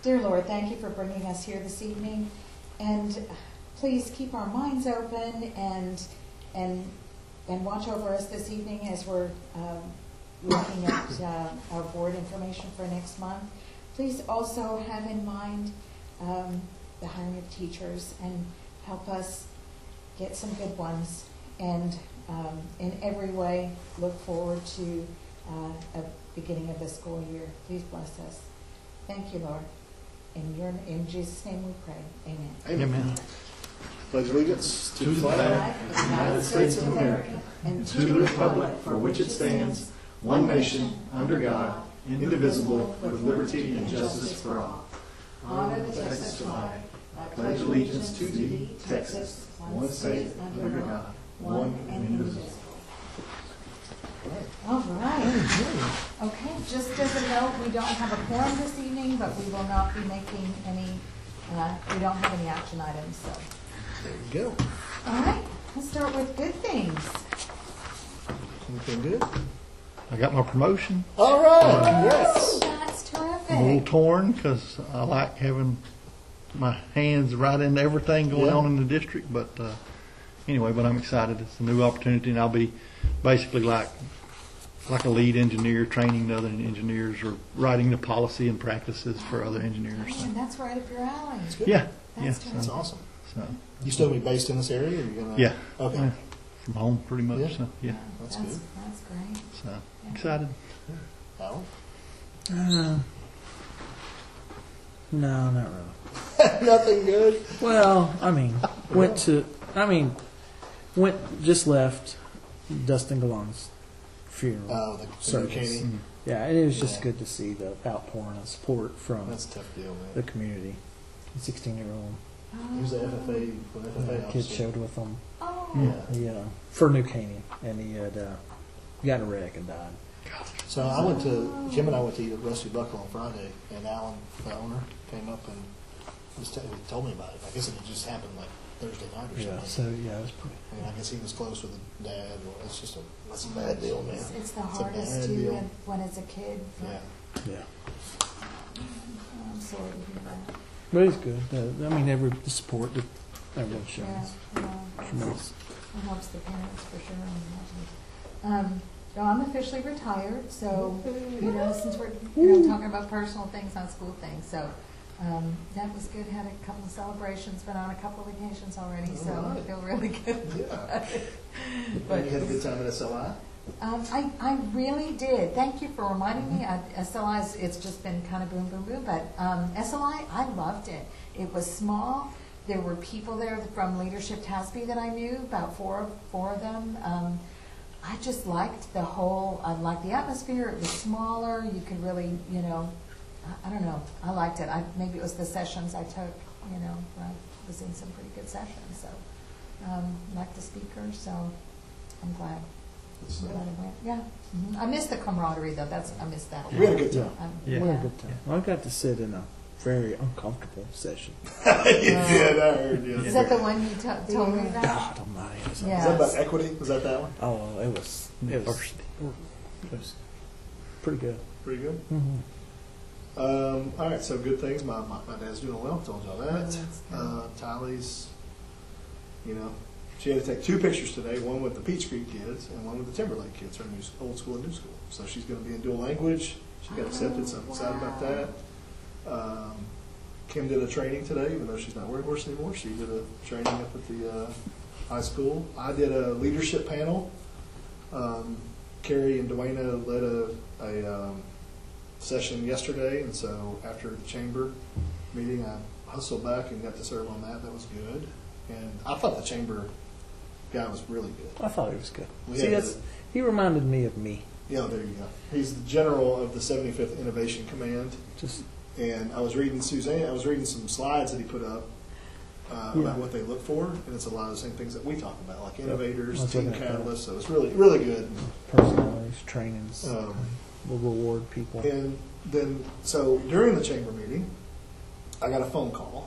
Dear Lord, thank you for bringing us here this evening, and please keep our minds open and watch over us this evening as we're looking at our board information for next month. Please also have in mind the hiring of teachers and help us get some good ones, and in every way look forward to a beginning of the school year. Please bless us. Thank you, Lord. In Jesus' name we pray. Amen. Amen. Pledge allegiance to the flag of the United States of America and to the republic for which it stands, one nation, under God, indivisible, with liberty and justice for all. Honor the Texas flag. I pledge allegiance to thee, Texas, one state, under God, one and indivisible. All right. Okay, just as a note, we don't have a quorum this evening, but we will not be making any, we don't have any action items, so. There we go. All right, let's start with good things. Anything good? I got my promotion. All right. Yes. That's terrific. I'm a little torn because I like having my hands right in everything going on in the district. But anyway, but I'm excited. It's a new opportunity, and I'll be basically like a lead engineer, training the other engineers or writing the policy and practices for other engineers. So. And that's right up your alley. That's good. Yeah, That's That's awesome. So You still gonna be based in this area? Or you gonna? yeah, Okay. yeah, from home pretty much. Yeah. So yeah, That's good. That's great. so Yeah. excited. Alan? No, not really. Nothing good. Well, just left Dustin Galan's funeral. Oh, the service. Kenny. Yeah, and it was just Yeah. good to see the outpouring of support from That's a tough deal, man. the community. The 16-year-old He was the FFA, kid officer. showed with him. Oh, Yeah. For New Caney, and he had got in a wreck and died. So Jim and I went to eat at Rusty Buckle on Friday, and Alan, the owner, came up and told me about it. I guess it had just happened like Thursday night or something. Yeah, so yeah, it was pretty. And I guess he was close with the dad. Well, that's a bad deal, man. it's the It's a hardest bad too deal. when it's a kid. Yeah. Yeah, I'm sorry to hear that. but it's good. The support that everyone shows. Yeah. Tremendous. It helps the parents for sure. I'm officially retired, so since we're talking about personal things, not school things, so that was good. Had a couple of celebrations, been on a couple of vacations already, so I feel really good. Yeah. But you had a good time at SLI? I really did. Thank you for reminding me. SLI, it's just been kind of boom, boom, boom. But SLI, I loved it. It was small. There were people there from Leadership TASB that I knew, about four of them. I just liked the whole, I liked the atmosphere. It was smaller. You could really, I don't know. I liked it. Maybe it was the sessions I took, I was in some pretty good sessions. So, liked the speakers, so I'm glad. Yeah. Mm-hmm. I missed the camaraderie, though. I missed that. We had a good time. We had a good time. Well, I got to sit in a very uncomfortable session. You did, I heard. Yeah. Is that the one you told me about? God almighty. Yeah. Is that about equity? Was that one? Oh, it was pretty good. Pretty good. Mm-hmm. All right, so good things. My dad's doing well. Told y'all that. That's good. Tylee's, she had to take 2 pictures today, one with the Peach Creek kids and one with the Timberlake kids, her old school and new school. So she's going to be in dual language. She got accepted, so I'm excited about that. Kim did a training today, even though she's not wearing horse anymore. She did a training up at the high school. I did a leadership panel. Carrie and Dwayna led a session yesterday, and so after the chamber meeting, I hustled back and got to serve on that. That was good. And I thought the chamber guy was really good. I thought he was good. We had he reminded me of me. Yeah, there you go. He's the general of the 75th Innovation Command. And I was reading some slides that he put up about what they look for, and it's a lot of the same things that we talk about, like innovators, team catalysts. So it's really, really good. Personalities, trainings, will reward people. And then, so during the chamber meeting, I got a phone call,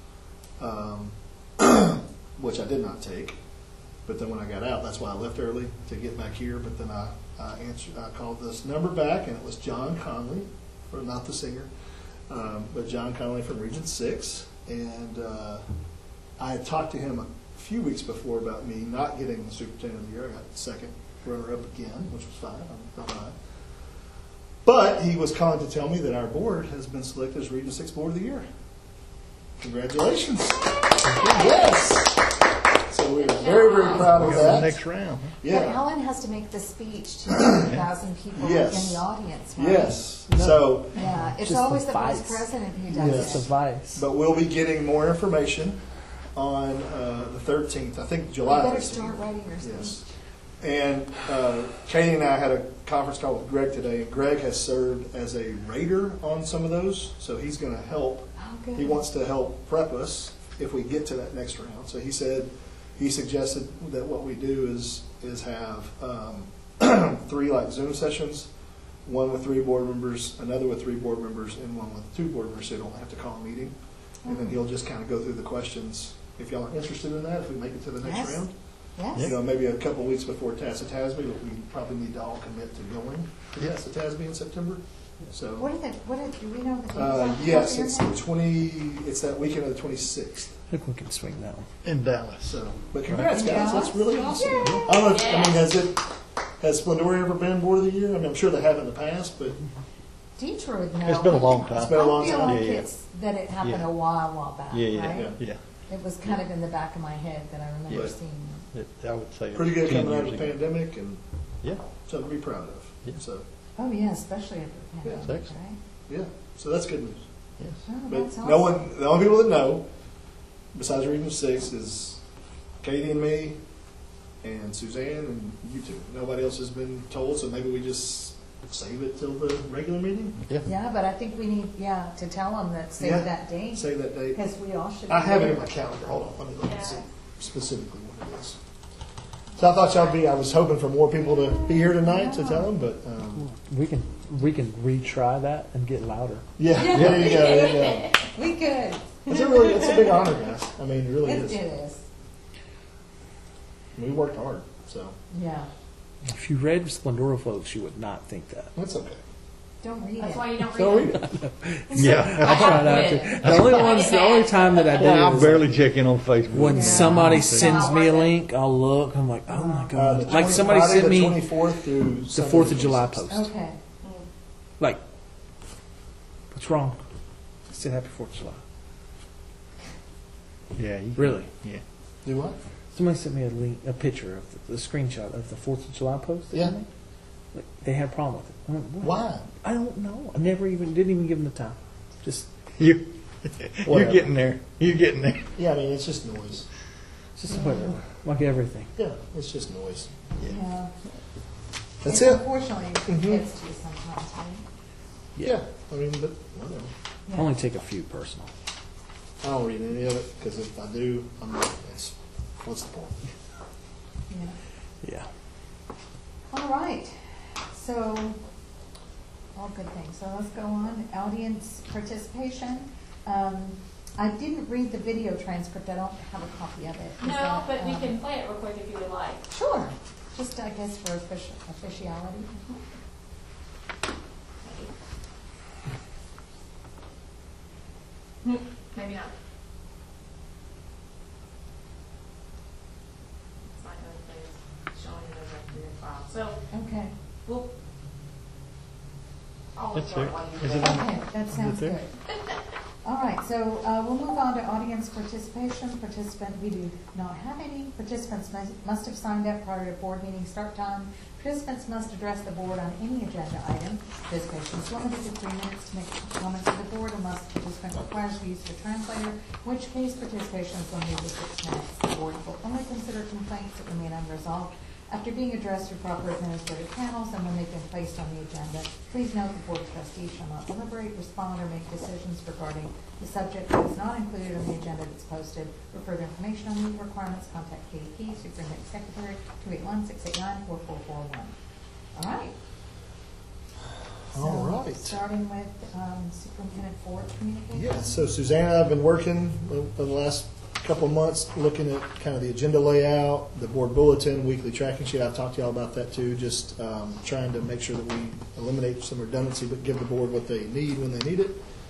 which I did not take. But then when I got out, that's why I left early to get back here. But then I called this number back, and it was John Conley, or not the singer, but John Connolly from Region 6. And I had talked to him a few weeks before about me not getting the Superintendent of the Year. I got second runner-up again, which was fine. I'm not mad. But he was calling to tell me that our board has been selected as Region 6 Board of the Year. Congratulations. Yes. So we are very, very proud of We're on that. the next round. Huh? But Yeah. Helen has to make the speech to 2,000 people Yes. in the audience, right? Yes. No. So, Yeah, it's Just always the the vice vice. president who Yes. does It's a it. vice. but we'll be getting more information on the 13th. I think You July. better 13th. start writing your speech. Yes. And Katie and I had a conference call with Greg today, and Greg has served as a rater on some of those, so he's going to help. Oh, good. He wants to help prep us if we get to that next round. So he said, he suggested that what we do is have 3 like Zoom sessions, one with 3 board members, another with 3 board members, and one with 2 board members, so you don't have to call a meeting. And then he'll just kind of go through the questions. If y'all are interested in that, if we make it to the next Yes. round. Yes. You know, maybe a couple of weeks before Tassie-Tasby, but we probably need to all commit to going to Tassie-Tasby in September. So, What do we know the date? off the yes, top of it's your the head? it's that weekend of the 26th. I think we can swing that one. In Dallas. So, but congrats, Right. guys, that's really awesome. Yay. I don't know, has Splendora ever been Board of the Year? I mean, I'm sure they have in the past, but Deidre would know. It's been a long time. It's been a long I feel time. like Yeah, yeah. it's, that it happened Yeah. a while back, Yeah, yeah, right? yeah. It was kind of in the back of my head that I remember Yeah. seeing. I would say pretty good 10 coming out of years the ago. pandemic and Yeah, something to be proud of. Yeah. So, Oh, yeah, especially after the Yeah. pandemic, Excellent. right? yeah, so that's good news. yes. Oh, But that's awesome. no one, the only people that know, besides Region 6, is Katie and me, and Suzanne and you two. Nobody else has been told, so maybe we just save it till the regular meeting? Yeah. Yeah, but I think we need, to tell them that, save Yeah. that date, Save that date. because we all should. I be have it there. in my calendar. Hold on, let me look and see specifically what it is. So I thought I was hoping for more people to be here tonight to tell them, but, We can retry that and get louder. yeah, there you go, there you go. We could. It's a big honor, guys. I mean, it really It is. is, We worked hard, so yeah. If you read Splendora, folks, you would not think that. that's okay. Don't read That's it. why you don't So read read them. it. Yeah. I try not to. The only time that I do Yeah, I is barely check in on Facebook. when Yeah. somebody It's sends not me a worth it. link, I'll look. I'm like, oh my The god! Like 20 somebody Friday sent the me 24th through the Sunday 4th the of July 26th. post. Okay. Like, what's wrong? I said Happy 4th of July. Yeah. Really? Yeah. Do what? Somebody sent me a picture of the screenshot of the 4th of July post. Yeah. Like, they had a problem with it. I went, what? Why? I don't know. I didn't even give them the time. Just You're Whatever. getting there. You're getting there. Yeah, I mean, it's just noise. whatever. Like everything. Yeah, it's just noise. Yeah. That's And it. Unfortunately, Mhm. it's too sometimes, right? Yeah, I mean, but whatever. Yeah. Only take a few personal. I don't read any of it because if I do, I'm like, what's the point? Yeah. Yeah. All right, so, all good things. So let's go on. Audience participation. I didn't read the video transcript. I don't have a copy of it. Is No, that, but we can play it real quick if you would like. Sure. Just, I guess, for officiality. Maybe not. It's not going to play it, showing it as a weird file. So, Okay. we'll, I'll It's enjoy there. while you Is do it that. on? Okay, that sounds there? good. All right, so we'll move on to audience participation. We do not have any. Participants must have signed up prior to board meeting start time. Participants must address the board on any agenda item. Participation is limited to 3 minutes to make comments to the board unless the participant requires the use of a translator, in which case participation is limited to 6 minutes. The board will only consider complaints that remain unresolved after being addressed through proper administrative channels and when they've been placed on the agenda. Please note the Board of Trustees shall not deliberate, respond, or make decisions regarding the subject that is not included on the agenda that's posted. For further information on these requirements, contact KDP, Superintendent Secretary, 281-689-4441. All right. All So, right. starting with Superintendent Ford communication. Yeah, so Suzanne and I have been working for the last couple of months, looking at kind of the agenda layout, the board bulletin, weekly tracking sheet. I've talked to y'all about that too, just trying to make sure that we eliminate some redundancy, but give the board what they need when they need it.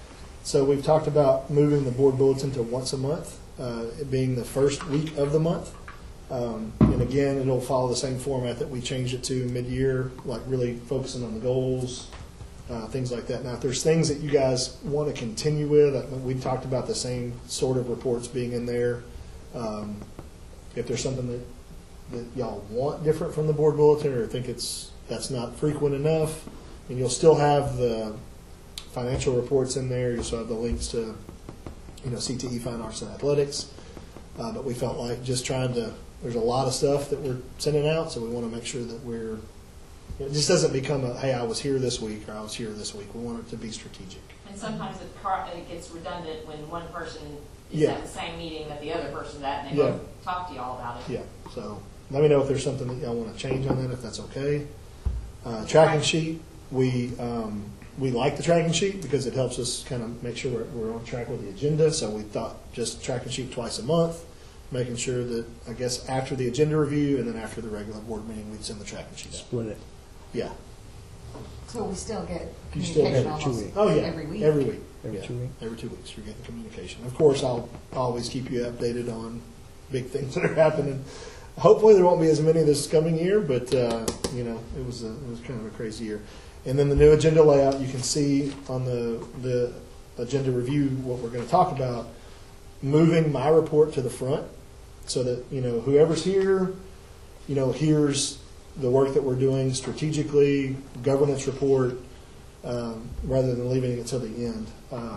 So we've talked about moving the board bulletin to once a month, it being the first week of the month. And again, it'll follow the same format that we changed it to mid-year, like really focusing on the goals, things like that. Now, if there's things that you guys want to continue with, we've talked about the same sort of reports being in there. If there's something that y'all want different from the board bulletin or think that's not frequent enough, and you'll still have the financial reports in there. You'll still have the links to, CTE, Fine Arts, and Athletics. But we felt like just there's a lot of stuff that we're sending out, so we want to make sure that it just doesn't become hey, I was here this week, or I was here this week. We want it to be strategic. And sometimes it gets redundant when one person is Yeah. at the same meeting that the other person's at, and they Yeah. both talk to y'all about it. Yeah, so let me know if there's something that y'all want to change on that, if that's okay. Tracking sheet, we like the tracking sheet because it helps us kind of make sure we're on track with the agenda. So we thought just tracking sheet twice a month, making sure that, I guess, after the agenda review and then after the regular board meeting, we'd send the tracking sheet out. Split it. Yeah. So we still get You still communication get it 2 almost weeks. Oh, yeah. every week. Every week. Every Yeah. 2 weeks. Every 2 weeks, you're getting communication. Of course, I'll always keep you updated on big things that are happening. Hopefully, there won't be as many this coming year, but it was kind of a crazy year. And then the new agenda layout, you can see on the agenda review what we're going to talk about. Moving my report to the front, so that whoever's here, hears the work that we're doing strategically, governance report, rather than leaving it till the end.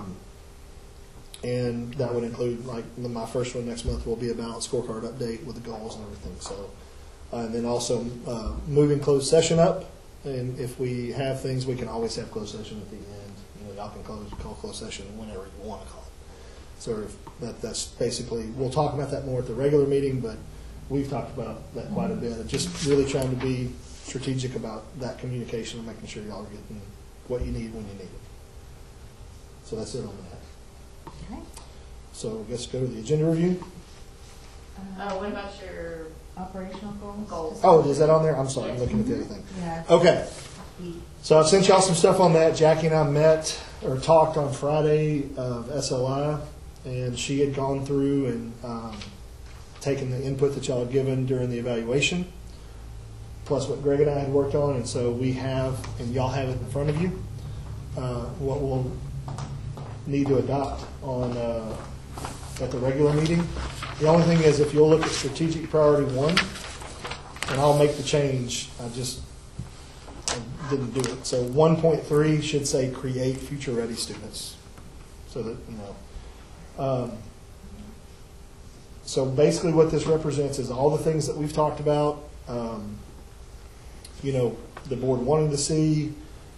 And that would include, like, my first one next month will be a balanced scorecard update with the goals and everything. So, and then also moving closed session up. And if we have things, we can always have closed session at the end. Y'all can call closed session whenever you want to call it. So that's basically, we'll talk about that more at the regular meeting, but we've talked about that quite a bit. And just really trying to be strategic about that communication and making sure y'all are getting what you need when you need it. So that's it on that. Okay. So I guess go to the agenda review. What about your Operational goals? goals? Oh, is that on there? I'm sorry, I'm looking at the other thing. Yeah. Okay. So I've sent y'all some stuff on that. Jackie and I met or talked on Friday of SLI, and she had gone through and taken the input that y'all had given during the evaluation, plus what Greg and I had worked on, and so we have, and y'all have it in front of you, what we'll need to adopt on at the regular meeting. The only thing is, if you'll look at strategic priority 1, and I'll make the change, I didn't do it. So 1.3 should say create future-ready students, so that, so basically what this represents is all the things that we've talked about, the board wanting to see,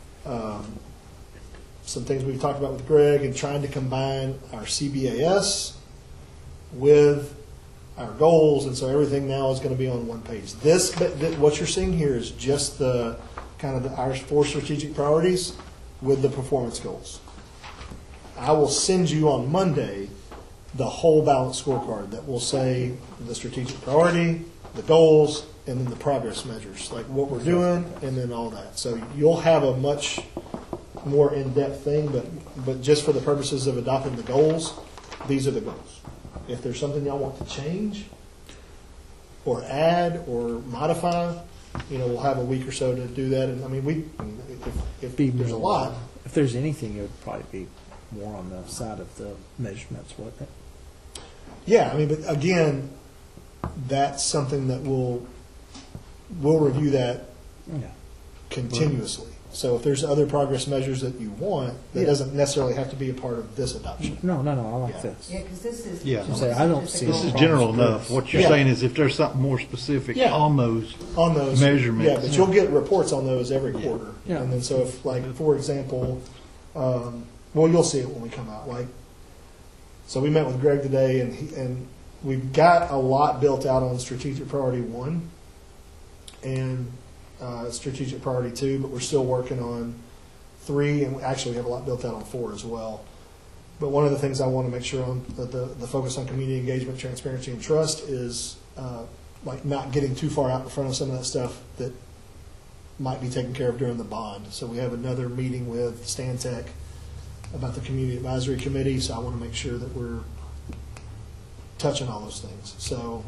some things we've talked about with Greg, and trying to combine our CBAS with our goals, and so everything now is going to be on one page. What you're seeing here is just the kind of our 4 strategic priorities with the performance goals. I will send you on Monday the whole balanced scorecard that will say the strategic priority, the goals, and then the progress measures, like what we're doing, and then all that. So you'll have a much more in-depth thing, but just for the purposes of adopting the goals, these are the goals. If there's something y'all want to change or add or modify, we'll have a week or so to do that. And I mean, if there's a lot. If there's anything, it would probably be more on the side of the measurements, wouldn't it? Yeah, I mean, but again, that's something that we'll review that Yeah. continuously. So if there's other progress measures that you want, that doesn't necessarily have to be a part of this adoption. No, I like Yeah. this. Yeah, because this is. Yeah. this Say, is I don't just a see goal. This is Progress general enough. goals. What you're Yeah. saying is if there's something more specific Yeah. on those, On those Measurements. Yeah, but you'll get reports on those every quarter. Yeah. And then so if, like, for example, you'll see it when we come out. Like, so we met with Greg today, and we've got a lot built out on strategic priority 1 and strategic priority 2, but we're still working on 3, and actually we have a lot built out on 4 as well. But one of the things I want to make sure on the focus on community engagement, transparency, and trust is like not getting too far out in front of some of that stuff that might be taken care of during the bond. So we have another meeting with Stantec about the community advisory committee, so I want to make sure that we're touching all those things. So,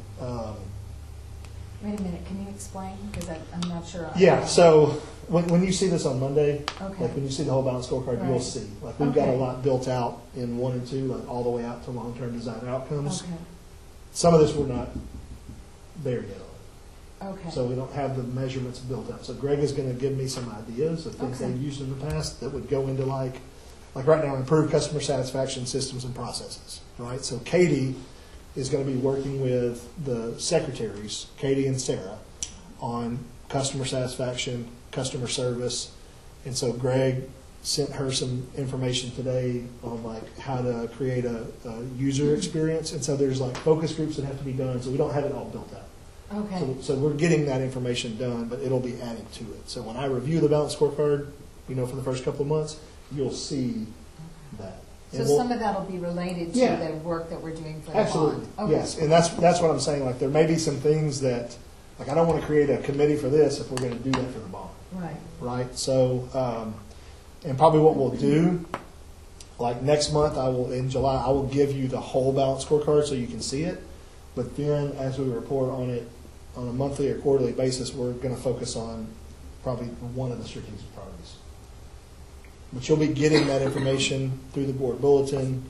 Wait a minute, can you explain? Because I'm not sure. yeah, so when you see this on Monday, Okay. like when you see the whole balanced scorecard, you'll Right. see. Like we've got a Okay. lot built out in 1 and 2, like all the way out to long-term design outcomes. Okay, Some of this we're not there yet on. okay. So we don't have the measurements built out. So Greg is going to give me some ideas of things Okay. they've used in the past that would go into like right now, improve customer satisfaction systems and processes, right? So Katie is going to be working with the secretaries, Katie and Sarah, on customer satisfaction, customer service. And so Greg sent her some information today on like how to create a user experience. And so there's like focus groups that have to be done. So we don't have it all built out. Okay, So we're getting that information done, but it'll be adding to it. So when I review the balanced scorecard, for the first couple of months, you'll see that. so And we'll- some of that will be related to Yeah. the work that we're doing for the Absolutely, bond? Okay. yes. And that's what I'm saying. Like there may be some things that, like I don't want to create a committee for this if we're going to do that for the bond, Right, right? So, and probably what we'll do, like next month, in July, I will give you the whole balanced scorecard so you can see it. But then as we report on it on a monthly or quarterly basis, we're going to focus on probably one of the strategic priorities. But you'll be getting that information through the board bulletin.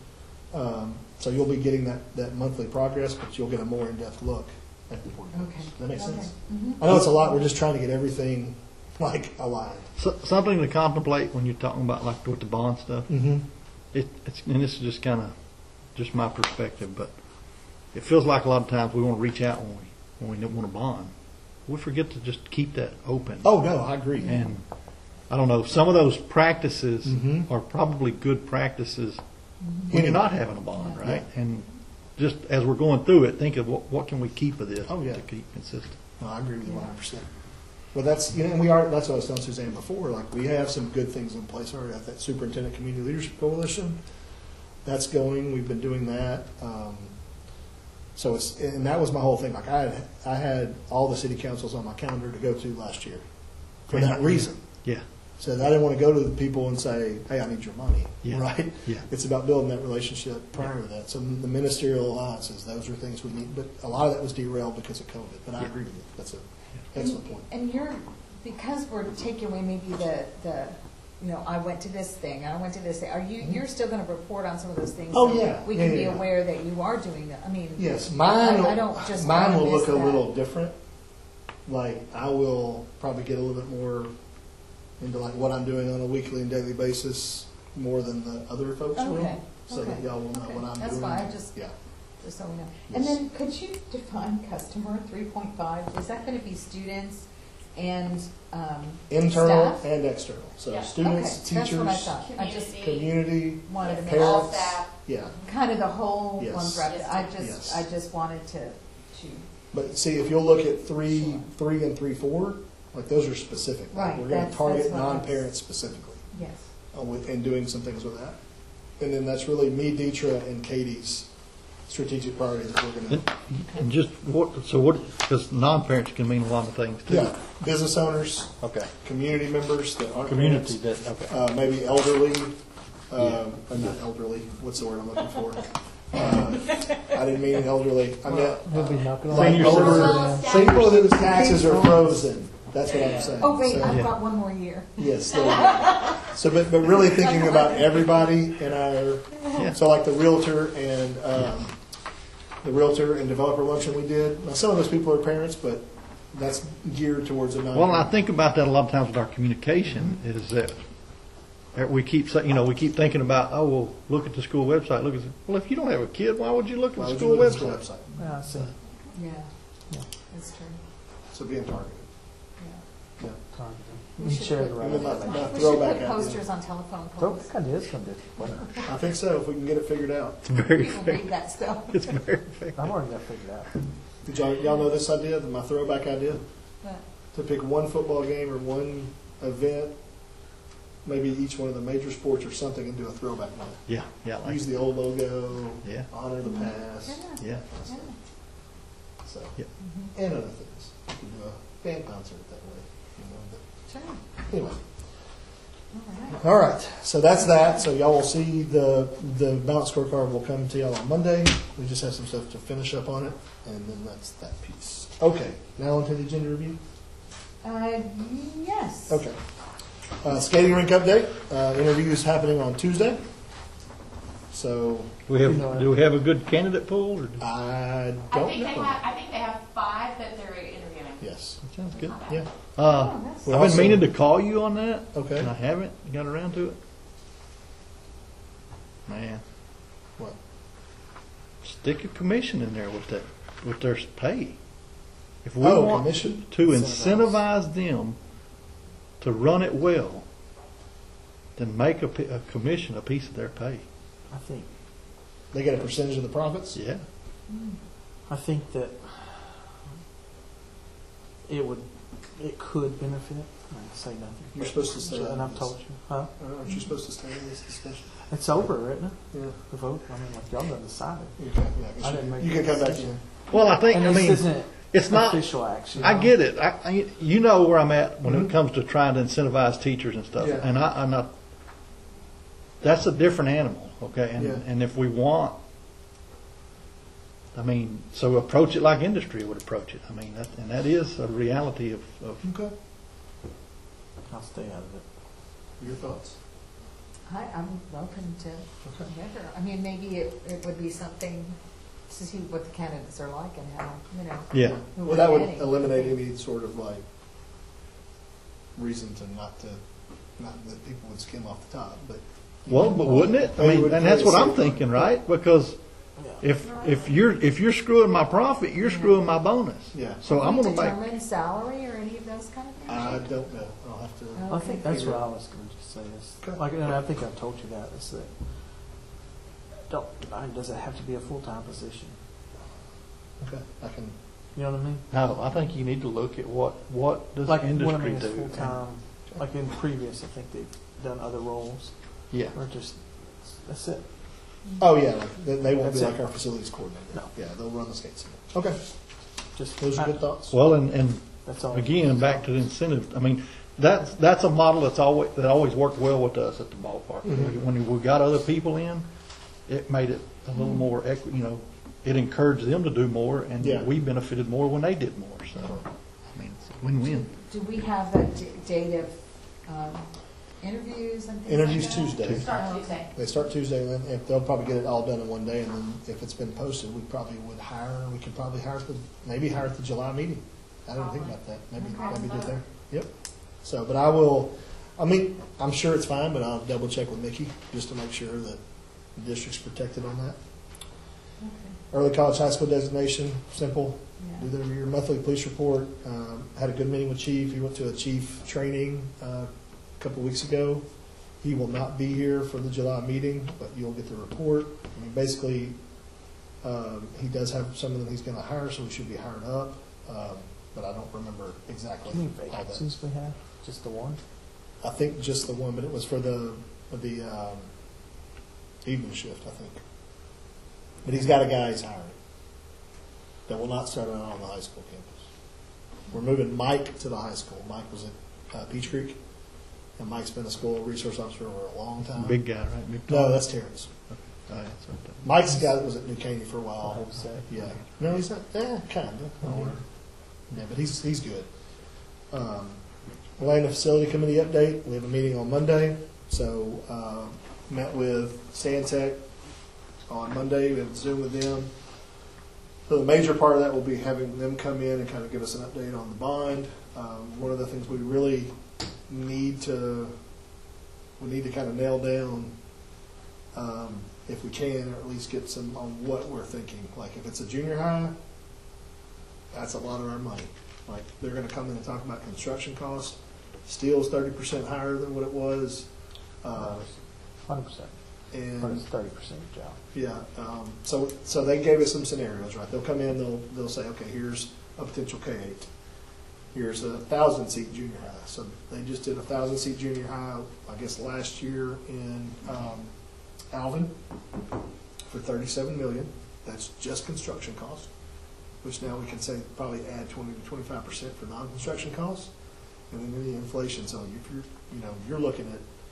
So you'll be getting that monthly progress, but you'll get a more in-depth look at the board. okay. Does that make Okay. sense? Mhm. I know it's a lot. We're just trying to get everything like aligned. So, something to contemplate when you're talking about like with the bond stuff. Mm-hmm. It's and this is just kind of just my perspective, but it feels like a lot of times we want to reach out when we don't want to bond. We forget to just keep that open. Oh, no, I agree. And I don't know, some of those practices Mhm. are probably good practices when you're not having a bond, right? And just as we're going through it, think of what can we keep of this Oh, yeah. to keep consistent. No, I agree with you 100%. Well, that's, and that's what I was telling Suzanne before, like, we have some good things in place already. That Superintendent Community Leadership Coalition, that's going, we've been doing that. So and that was my whole thing, like, I had all the city councils on my calendar to go to last year for that reason. Yeah, So I didn't want to go to the people and say, hey, I need your money, Yeah. right? yeah. It's about building that relationship prior to that. So the ministerial alliances, those are things we need, but a lot of that was derailed because of COVID. But I Yeah. agree with you. That's an excellent point. And because we're taking away maybe the I went to this thing, I went to this thing, you're still going to report on some of those things? Oh, so yeah. We Yeah, can be yeah. aware that you are doing that, I mean. Yes, mine I don't just mine wanna will miss look a that. little different. Like, I will probably get a little bit more into like what I'm doing on a weekly and daily basis more than the other folks will. Okay, So that okay, y'all will know okay. what I'm That's doing. fine, Yeah. just so we know. Yes. And then could you define customer 3.5? Is that going to be students and Internal staff? and external. So Yeah. students, Okay, that's what I teachers, thought. I just community, wanted to make parents. All staff. Yeah. kind of the whole Yes. one breath. Yes. I just wanted to. But see, if you'll look at 3 and 3.4, like those are specific. Like, Right, we're going that's- to target that's what I was- non-parents specifically Yes. and doing some things with that. And then that's really me, Deetra, and Katie's strategic priority that we're going to. And just because non-parents can mean a lot of things too. Yeah, business owners, Okay. community members that aren't Community, parents, okay. maybe elderly, not elderly, what's the word I'm looking for? I didn't mean elderly, I meant We'll be knocking on like Senior over, citizens. people whose taxes are frozen, that's what I'm saying. Oh, wait, So- I've Yeah. got one more year. Yes, there we go. So, but really thinking about everybody in our, Yeah. so like the realtor and developer luncheon we did. Now, some of those people are parents, but that's geared towards a non. Well, I think about that a lot of times with our communication is that we keep saying, we keep thinking about, oh, well, look at the school website. Look at well, if you don't have a kid, why would you look Why at the would school you look at the website? Yeah, I see. Yeah, Yeah. that's true. So being targeted. Yeah. Yeah. Targeted. We We should share put- the And then right. my We should throwback put idea. posters on telephone poles. Throwback ideas come to I think so, if we can get it figured out. It's very People fair. read that stuff. It's very fair. I've already got it figured out. Did y'all know this idea, my throwback idea? But To pick one football game or one event, maybe each one of the major sports or something, and do a throwback night. Yeah, yeah, like, Use the old logo, yeah, honor the past. Yeah. yeah. Yeah. So, Yep. and other things. You can do a band concert that way. But Sure. anyway, right. All right, so that's that. So y'all will see the balance scorecard will come to y'all on Monday. We just have some stuff to finish up on it, and then that's that piece. Okay, now onto the agenda review. Yes. Okay. Skating rink update. Interview is happening on Tuesday. So Do we have a good candidate pool? Or? I I don't think they know. have, I think they have 5 that they're interviewing. Yes. Sounds good. Not bad. Yeah. Oh, that's- We I've been also- meaning to call you on that, Okay. and I haven't got around to it. Man, What? stick a commission in there with that, with their pay. If we Oh, want commission? to incentivize them to run it well, then make a commission a piece of their pay. I think They get a percentage of the profits? Yeah. that it could benefit. I say nothing. You're supposed to stay And on I've this. told you, huh? Aren't you supposed to stay in this discussion? It's over, isn't it? Yeah. The vote. I mean, like y'all done decided. You can, yeah, I guess I didn't make you the can come back decision. in. Well, I think, And I this mean, isn't it's not, official action. I get it. You know where I'm at when Mhm. it comes to trying to incentivize teachers and stuff. Yeah. And I'm not, that's a different animal, okay? Yeah. And if we want, I mean, so approach it like industry would approach it. I mean, and that is a reality of Okay. I'll stay out of it. Your thoughts? I'm open to Okay. whatever. I mean, maybe it would be something to see what the candidates are like and how, yeah. who Well, we're that would getting. eliminate any sort of like reason to not that people would skim off the top, but. Well, but wouldn't it? I Maybe mean, we'd and that's play what it I'm safe. thinking, right? Because Yeah. if you're screwing my profit, you're screwing my bonus. Yeah. So I'm Do going we to make. determine salary or any of those kind of things? I don't know. I'll have to. Oh. I think that's what I was going to just say. Is, Okay. like, and I think I've told you that is that does it have to be a full-time position? Okay. I can. You know what I mean? No, I think you need to look at what does Like what I industry mean is do. full-time. Like in previous, I think they've done other roles Yeah. or just that's it. Oh yeah, like, they won't be That's like it. our facilities coordinator. No. Yeah, they'll run the skate center. Okay. Just Those are good thoughts. Well, and That's all. again, back to the incentive. I mean, that's a model that always worked well with us at the ballpark. Mhm. When we got other people in, it made it a little more it encouraged them to do more, and Yeah. we benefited more when they did more. So, I mean, it's a win-win. Do we have a date of interviews and things Interviews like that? Tuesday. Start Tuesday. They start Tuesday, and then if they'll probably get it all done in one day, and then if it's been posted, we probably would hire. We could probably hire at the July meeting. I didn't think about that. Maybe do it there. Yep. So, but I will. I mean, I'm sure it's fine, but I'll double check with Mickey just to make sure that the district's protected on that. Okay. Early college high school designation, simple. Yeah. Do your monthly police report. Had a good meeting with Chief. He went to a chief training a couple weeks ago. He will not be here for the July meeting, but you'll get the report. I mean, basically, he does have someone that he's going to hire, so he should be hired up. But I don't remember exactly How many all that. vacancies we have? Just the one? I think just the one, but it was for the evening shift, I think. But he's got a guy he's hiring that will not start out on the high school campus. We're moving Mike to the high school. Mike was at Peach Creek, and Mike's been a school resource officer for a long time. Big guy, right? Big No, tall. that's Terrence. Oh, yeah, that's right there. Mike's the guy that was at New Caney for a I while. would say. Yeah. No, he's not. Kind of. Yeah, but he's good. Atlanta Facility Committee update. We have a meeting on Monday. So met with Stantec on Monday. We have a Zoom with them. So the major part of that will be having them come in and kind of give us an update on the bond. One of the things we really need to kind of nail down, if we can, or at least get some on what we're thinking. Like if it's a junior high, that's a lot of our money. Like they're going to come in and talk about construction costs. Steel's 30% higher than what it was. 100%. But And it's 30% job. yeah, so they gave us some scenarios, right? They'll come in, they'll say, okay, here's a potential K-8. Here's a 1,000-seat junior high. So they just did a 1,000-seat junior high, I guess, last year in Alvin for $37 million. That's just construction costs, which now we can say probably add 20 to 25% for non-construction costs, and then any inflation. So if you're looking at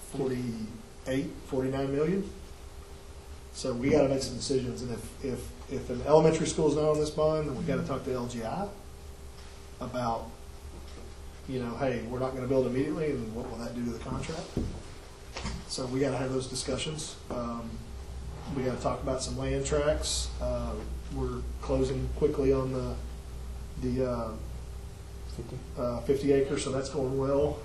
$49 million. So we got to make some decisions, and if an elementary school is not on this bond, then we got to talk to LGI about, you know, hey, we're not going to build immediately, and what will that do to the contract? So we got to have those discussions. We got to talk about some land tracks. We're closing quickly on the 50 acres, so that's going well.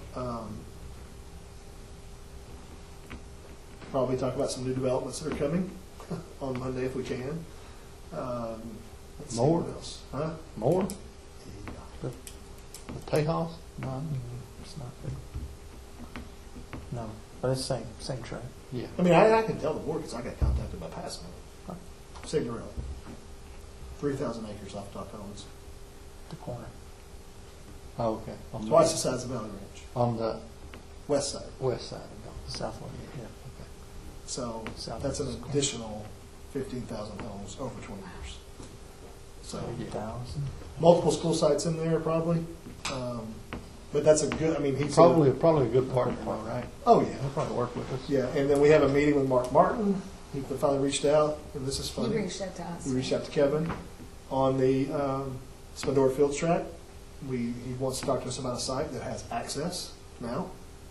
Probably talk about some new developments that are coming on Monday if we can. Let's see More? what else. Huh? More? Yeah. The Tejas? No. It's not good. No, but it's same track. Yeah. I mean, I can tell the board because I got contacted by Passman. Signorelli. 3,000 acres off Doc Owens. The corner. Oh, okay. On Twice the size of Valley Ranch. on the West side. west side of The south one. Yeah. So South that's an West corner. additional 15,000 homes over 20 years. So 80,000. multiple school sites in there probably. But that's a good, I mean, he's Probably a good partner, right? Oh, yeah. He'll probably work with us. Yeah, and then we have a meeting with Mark Martin. He finally reached out, and this is He funny. reached out to us. We reached out to Kevin on the Spandora Fields track. He wants to talk to us about a site that has access now.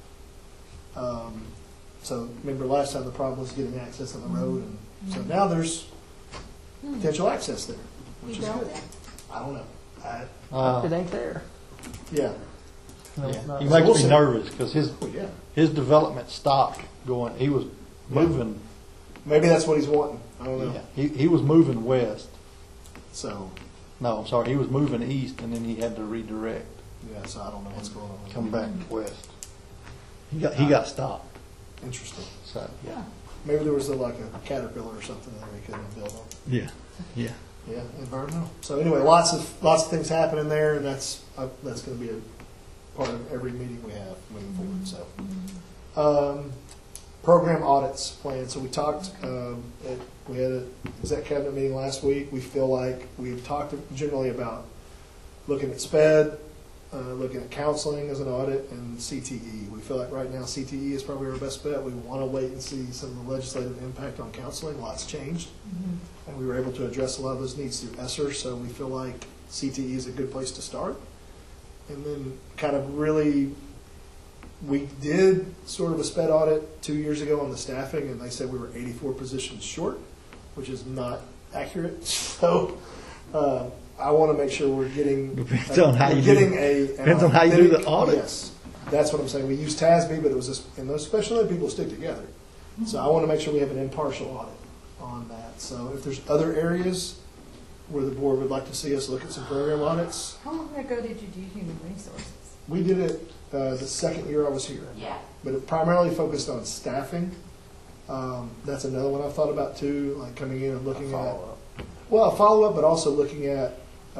So remember last time the problem was getting access on the road, and so now there's potential access there, which You is built good. it. I don't know. It ain't there. Yeah. No, Yeah. not- He makes We'll me see. nervous because Well, yeah. his development stopped going. He was moving. Maybe that's what he's wanting. I don't know. Yeah, he was moving west. So No, I'm sorry. He was moving east, and then he had to redirect, yeah. So I don't know what's going on. come back west. He got stopped. Interesting. So yeah, Maybe there was like a caterpillar or something there he couldn't build on. yeah. Yeah, environmental. So anyway, lots of things happening there, and that's going to be a part of every meeting we have moving forward. So, program audits planned. So we talked. We had an exec cabinet meeting last week. We feel like we've talked generally about looking at SPED, looking at counseling as an audit, and CTE. We feel like right now CTE is probably our best bet. We want to wait and see some of the legislative impact on counseling. Lots changed. And we were able to address a lot of those needs through ESSER, so we feel like CTE is a good place to start. And then kind of really, we did sort of a SPED audit 2 years ago on the staffing, and they said we were 84 positions short, which is not accurate. So I want to make sure we're getting, Depends on how you do- an depends on how you do the authentic- audit. Yes, that's what I'm saying. We use TASB, but it was just, and those special ed people stick together. So I want to make sure we have an impartial audit on that. So if there's other areas where the board would like to see us look at some program audits, How long ago did you do human resources? we did it the second year I was here. Yeah. But it primarily focused on staffing. That's another one I've thought about too, like coming in and looking at, Follow-up. well, a follow-up, but also looking at,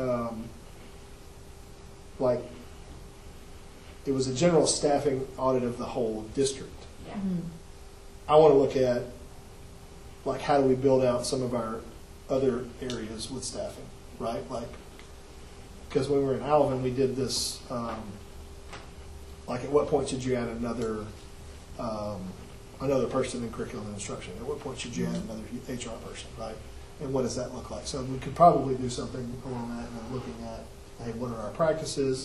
like, it was a general staffing audit of the whole district. Yeah. I want to look at, like, how do we build out some of our other areas with staffing, right? Like, because when we were in Alvin, we did this, like, at what point should you add another person in curriculum and instruction? At what point should you add another HR person, right? And what does that look like? So we could probably do something along that, and then looking at, hey, what are our practices?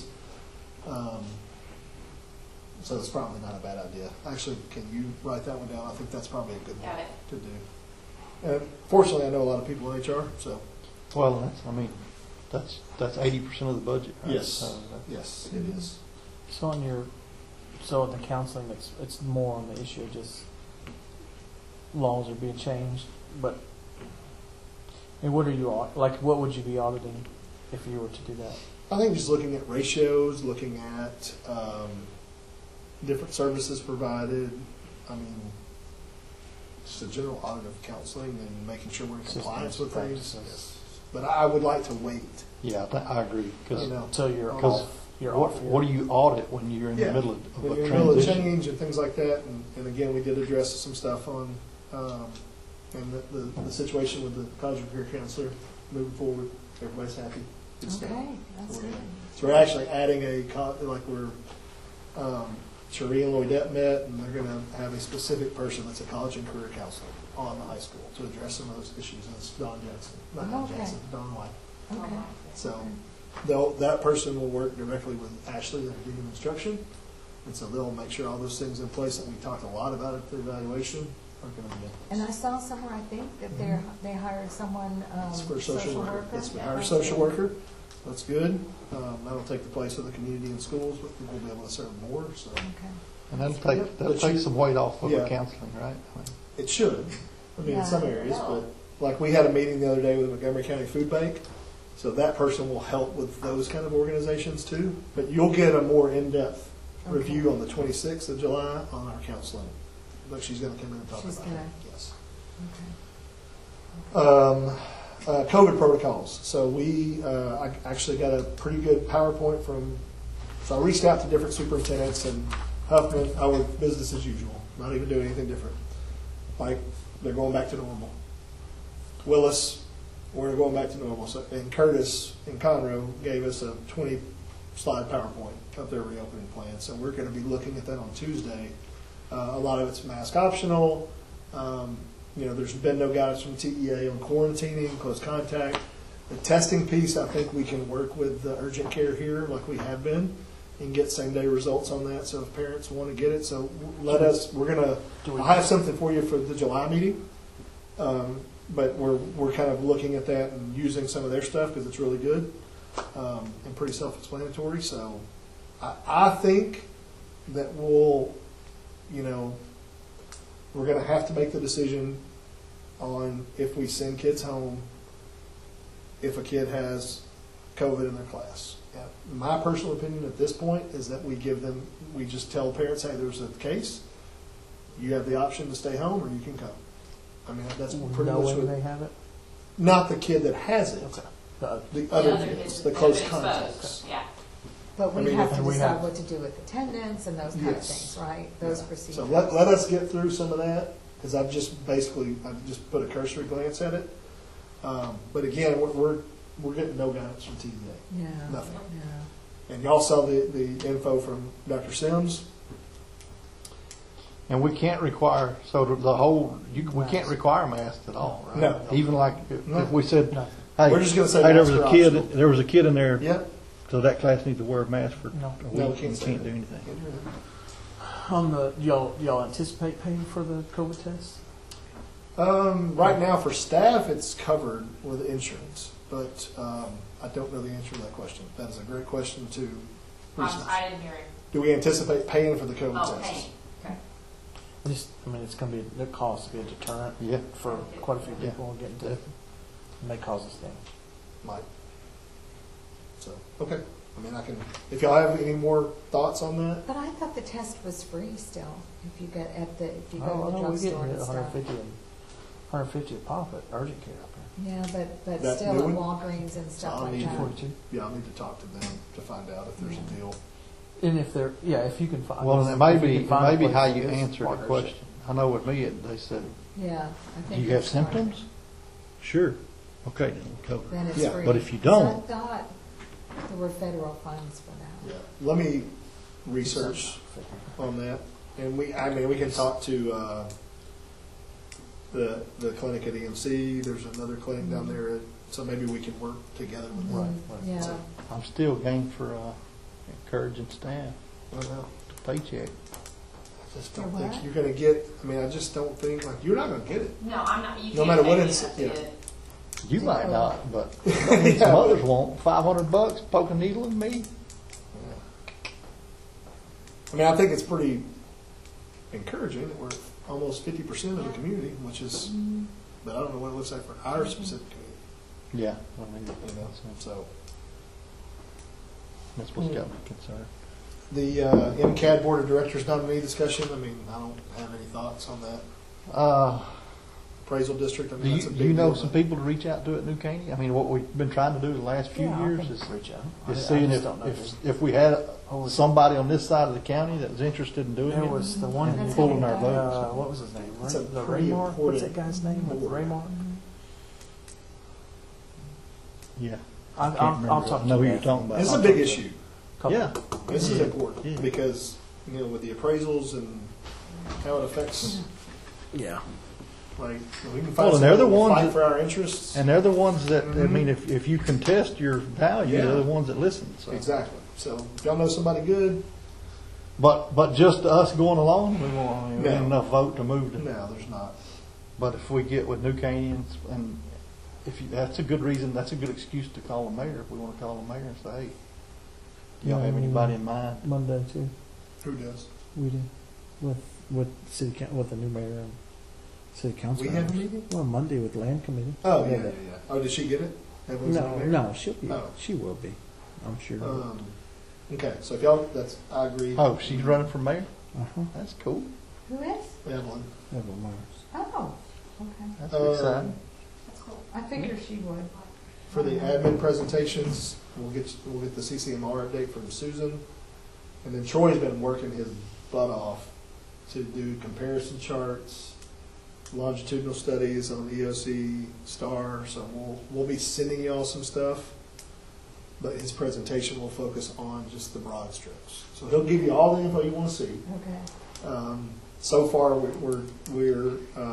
So it's probably not a bad idea. Actually, can you write that one down? I think that's probably a good one Got it. to do. And fortunately, I know a lot of people in HR, so. Well, that's 80% of the budget. Right? Yes. So that's- Yes, it is. So in the counseling, it's more on the issue of just laws are being changed, but and what are you like? What would you be auditing if you were to do that? I think just looking at ratios, looking at different services provided. I mean, just a general audit of counseling and making sure we're in compliance with things. Practices. Yes. But I would like to wait. Yeah, I agree. Because You know, Until you're Because off. You're what, off. what do you audit when you're in Yeah. the middle of when a you're in the middle of transition? change and things like that, and again, we did address some stuff on and the situation with the college repair counselor moving forward. Everybody's happy. Good stuff. Okay, that's good. So we're actually adding we're Cherie and Lloydette met, and they're going to have a specific person that's a college and career counselor on the high school to address some of those issues. And it's Don Jensen, not Don Okay. Jensen, Don White. Okay. So that person will work directly with Ashley, their dean of instruction, and so they'll make sure all those things in place that we talked a lot about at the evaluation are going to be in. And I saw somewhere, I think, that they hired someone, It's for a social worker. worker. Yes, we hired a social worker. That's good. That'll take the place of the community and schools, but we'll be able to serve more, so. Okay. And that'll But take you- some weight off of the Yeah. counseling, right? I mean, It should. I mean, in some Yeah. areas, but like we had a meeting the other day with the Montgomery County Food Bank, so that person will help with those kind of organizations too. But you'll get a more in-depth Okay. review on the 26th of July on our counseling. But she's going to come in and talk She's about it. gonna- Yes. Okay. COVID protocols. So I actually got a pretty good PowerPoint so I reached out to different superintendents, and Huffman, business as usual, not even doing anything different. Like, they're going back to normal. Willis, we're going back to normal. So, and Curtis in Conroe gave us a 20-slide PowerPoint of their reopening plan. So we're going to be looking at that on Tuesday. A lot of it's mask optional. There's been no guidance from TEA on quarantining, close contact. The testing piece, I think we can work with the urgent care here like we have been and get same-day results on that. So if parents want to get it, so I'll have something for you for the July meeting. But we're kind of looking at that and using some of their stuff because it's really good and pretty self-explanatory. So I think that we're going to have to make the decision on if we send kids home if a kid has COVID in their class. My personal opinion at this point is that we just tell parents, hey, there's a case, you have the option to stay home or you can come. I mean, that's pretty much Knowing what, they have it? not the kid that has it, Okay. the other kids, the close contacts. Yeah. But we I mean, have to and we decide have- what to do with attendance and those kind of Yes. things, right? Those Yeah. procedures. So let us get through some of that, because I've just put a cursory glance at it. But again, we're getting no guidance from TEA, Yeah. nothing. Yeah. And y'all saw the info from Dr. Sims. And we can't require, we can't require masks at all, right? No. Even like No. if we said, Nothing. hey, We're just gonna say hey, masks are optional. there was a kid in there, Yep. so that class needs to wear a mask for No. a week. No, we We can't say can't that. do anything. Y'all anticipate paying for the COVID test? Right now for staff, it's covered with insurance, but I don't know the answer to that question. That is a great question to research. I didn't hear it. Do we anticipate paying for the COVID Oh, tests? hey. Okay. It's going to be, the cost to be a deterrent Yeah. for quite a few Yeah. people getting to, it may cause us damage. Might. So, okay. I mean, if y'all have any more thoughts on that? But I thought the test was free still, if you go to the Oh, no, we get drugstore and hit stuff. 150 a pop at urgent care up Yeah, but That still new at one? Walgreens and stuff I'll like need here. that. 42. Yeah, I'll need to talk to them to find out if there's a deal. And if if you can find. Well, and if it may you be, can find a place how that you is answer the partnership. question. I know with me, they said, Yeah, I do think. you have it's fine. symptoms? Sure. Okay, then we'll cover it. Then it's Yeah. free. But if you 'Cause don't- I thought there were federal funds for that. Yeah. Let me research on that. And we can talk to the clinic at EMC. There's another clinic down there, so maybe we can work together with them. Right, Mm, right. Yeah, I'm still game for encouraging staff I don't know. to paycheck. I just don't You're think what? you're going to get. I mean, I just don't think you're not going to get it. No, I'm not. You No can't matter what pay me it's- that yeah. kid. You might not, but I mean, some others won't. $500, poke a needle in me. I mean, I think it's pretty encouraging that we're almost 50% of the community, which is, but I don't know what it looks like for our specific community. Yeah, I mean, So that's what's got me concerned. the MCAD Board of Directors nominee discussion. I mean, I don't have any thoughts on that. Appraisal district. I mean, that's a big Do you know deal. some people to reach out to at New Caney? I mean, what we've been trying to do the last few Yeah, I years can is reach out. is I seeing just don't know if we had somebody on this side of the county that was interested in doing There it. was the one That's in pulling our votes. what was his name? It's a The pretty Raymar? What's that important guy's name? board. Raymar? Yeah, I'll talk to know who you you're after. talking about. It's a big issue. Couple- Yeah, This is important Yeah. because you know, with the appraisals and how it affects, Yeah. like, we can Well, find and they're the somebody to ones fight that- for our interests. And they're the ones that, I mean, if you contest your value, they're the ones that listen, so. Exactly. So if y'all know somebody good, But just us going along, we won't, I mean, we No. ain't enough vote to move to. no, there's not. But if we get with New Canians, and if you, that's a good reason, that's a good excuse to call the mayor, if we want to call the mayor and say, hey, do y'all have anybody in mind? Monday too. Who does? We did with with the new mayor and city council. We have a members. meeting? Well, Monday with land committee. Oh, We yeah, had yeah, that. yeah. Oh, did she get it? Evelyn's No, on there? no, she'll be. Oh. She will be. I'm sure. Okay, so if y'all, I agree. Oh, she's running for mayor? Uh-huh. That's cool. Who is? Evelyn. Evan Myers. Oh, okay. That's Um, exciting. That's cool. I figured she would. For the admin presentations, we'll get the CCMR update from Susan. And then Troy's been working his butt off to do comparison charts, longitudinal studies on EOC STAR. So we'll be sending y'all some stuff, but his presentation will focus on just the broad strokes. So he'll give you all the info you want to see. Okay. So far, we're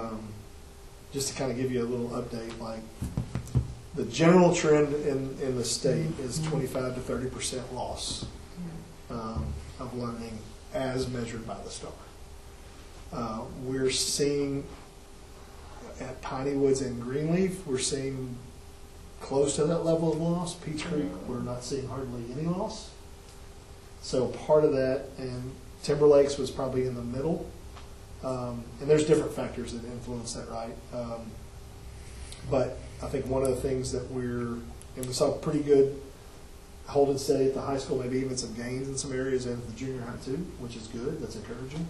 just to kind of give you a little update, like the general trend in the state is 25 to 30% loss of learning as measured by the STAR. We're seeing at Piney Woods and Greenleaf, we're seeing close to that level of loss. Peach Creek, we're not seeing hardly any loss. So part of that, and Timber Lakes was probably in the middle. And there's different factors that influence that, right? But I think one of the things that and we saw pretty good holding steady at the high school, maybe even some gains in some areas and the junior high too, which is good. That's encouraging.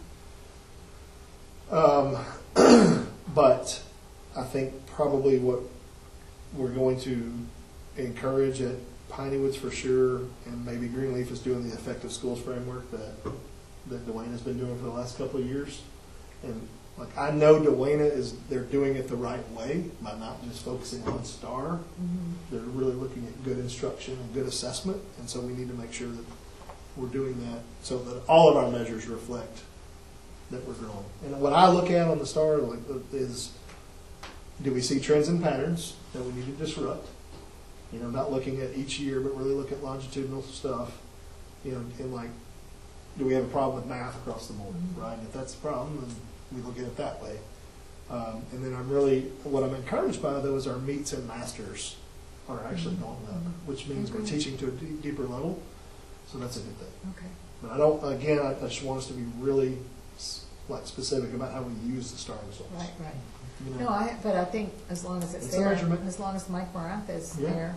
But I think probably what we're going to encourage at Piney Woods for sure, and maybe Greenleaf is doing the effective schools framework that Dwayne has been doing for the last couple of years. And like I know they're doing it the right way by not just focusing on STAR. They're really looking at good instruction and good assessment, and so we need to make sure that we're doing that so that all of our measures reflect that we're growing. And what I look at on the STAR is, do we see trends and patterns that we need to disrupt? You know, not looking at each year, but really look at longitudinal stuff. You know, and like, do we have a problem with math across the board, right? If that's the problem, then we look at it that way. And then what I'm encouraged by though is our meets and masters are actually going up, which means we're teaching to a deeper level. So that's a good thing. Okay. But I just want us to be really specific about how we use the STAR results. Right, right. You know? No, but I think as long as it's It's a there, measurement. as long as Mike Morath is Yeah. there,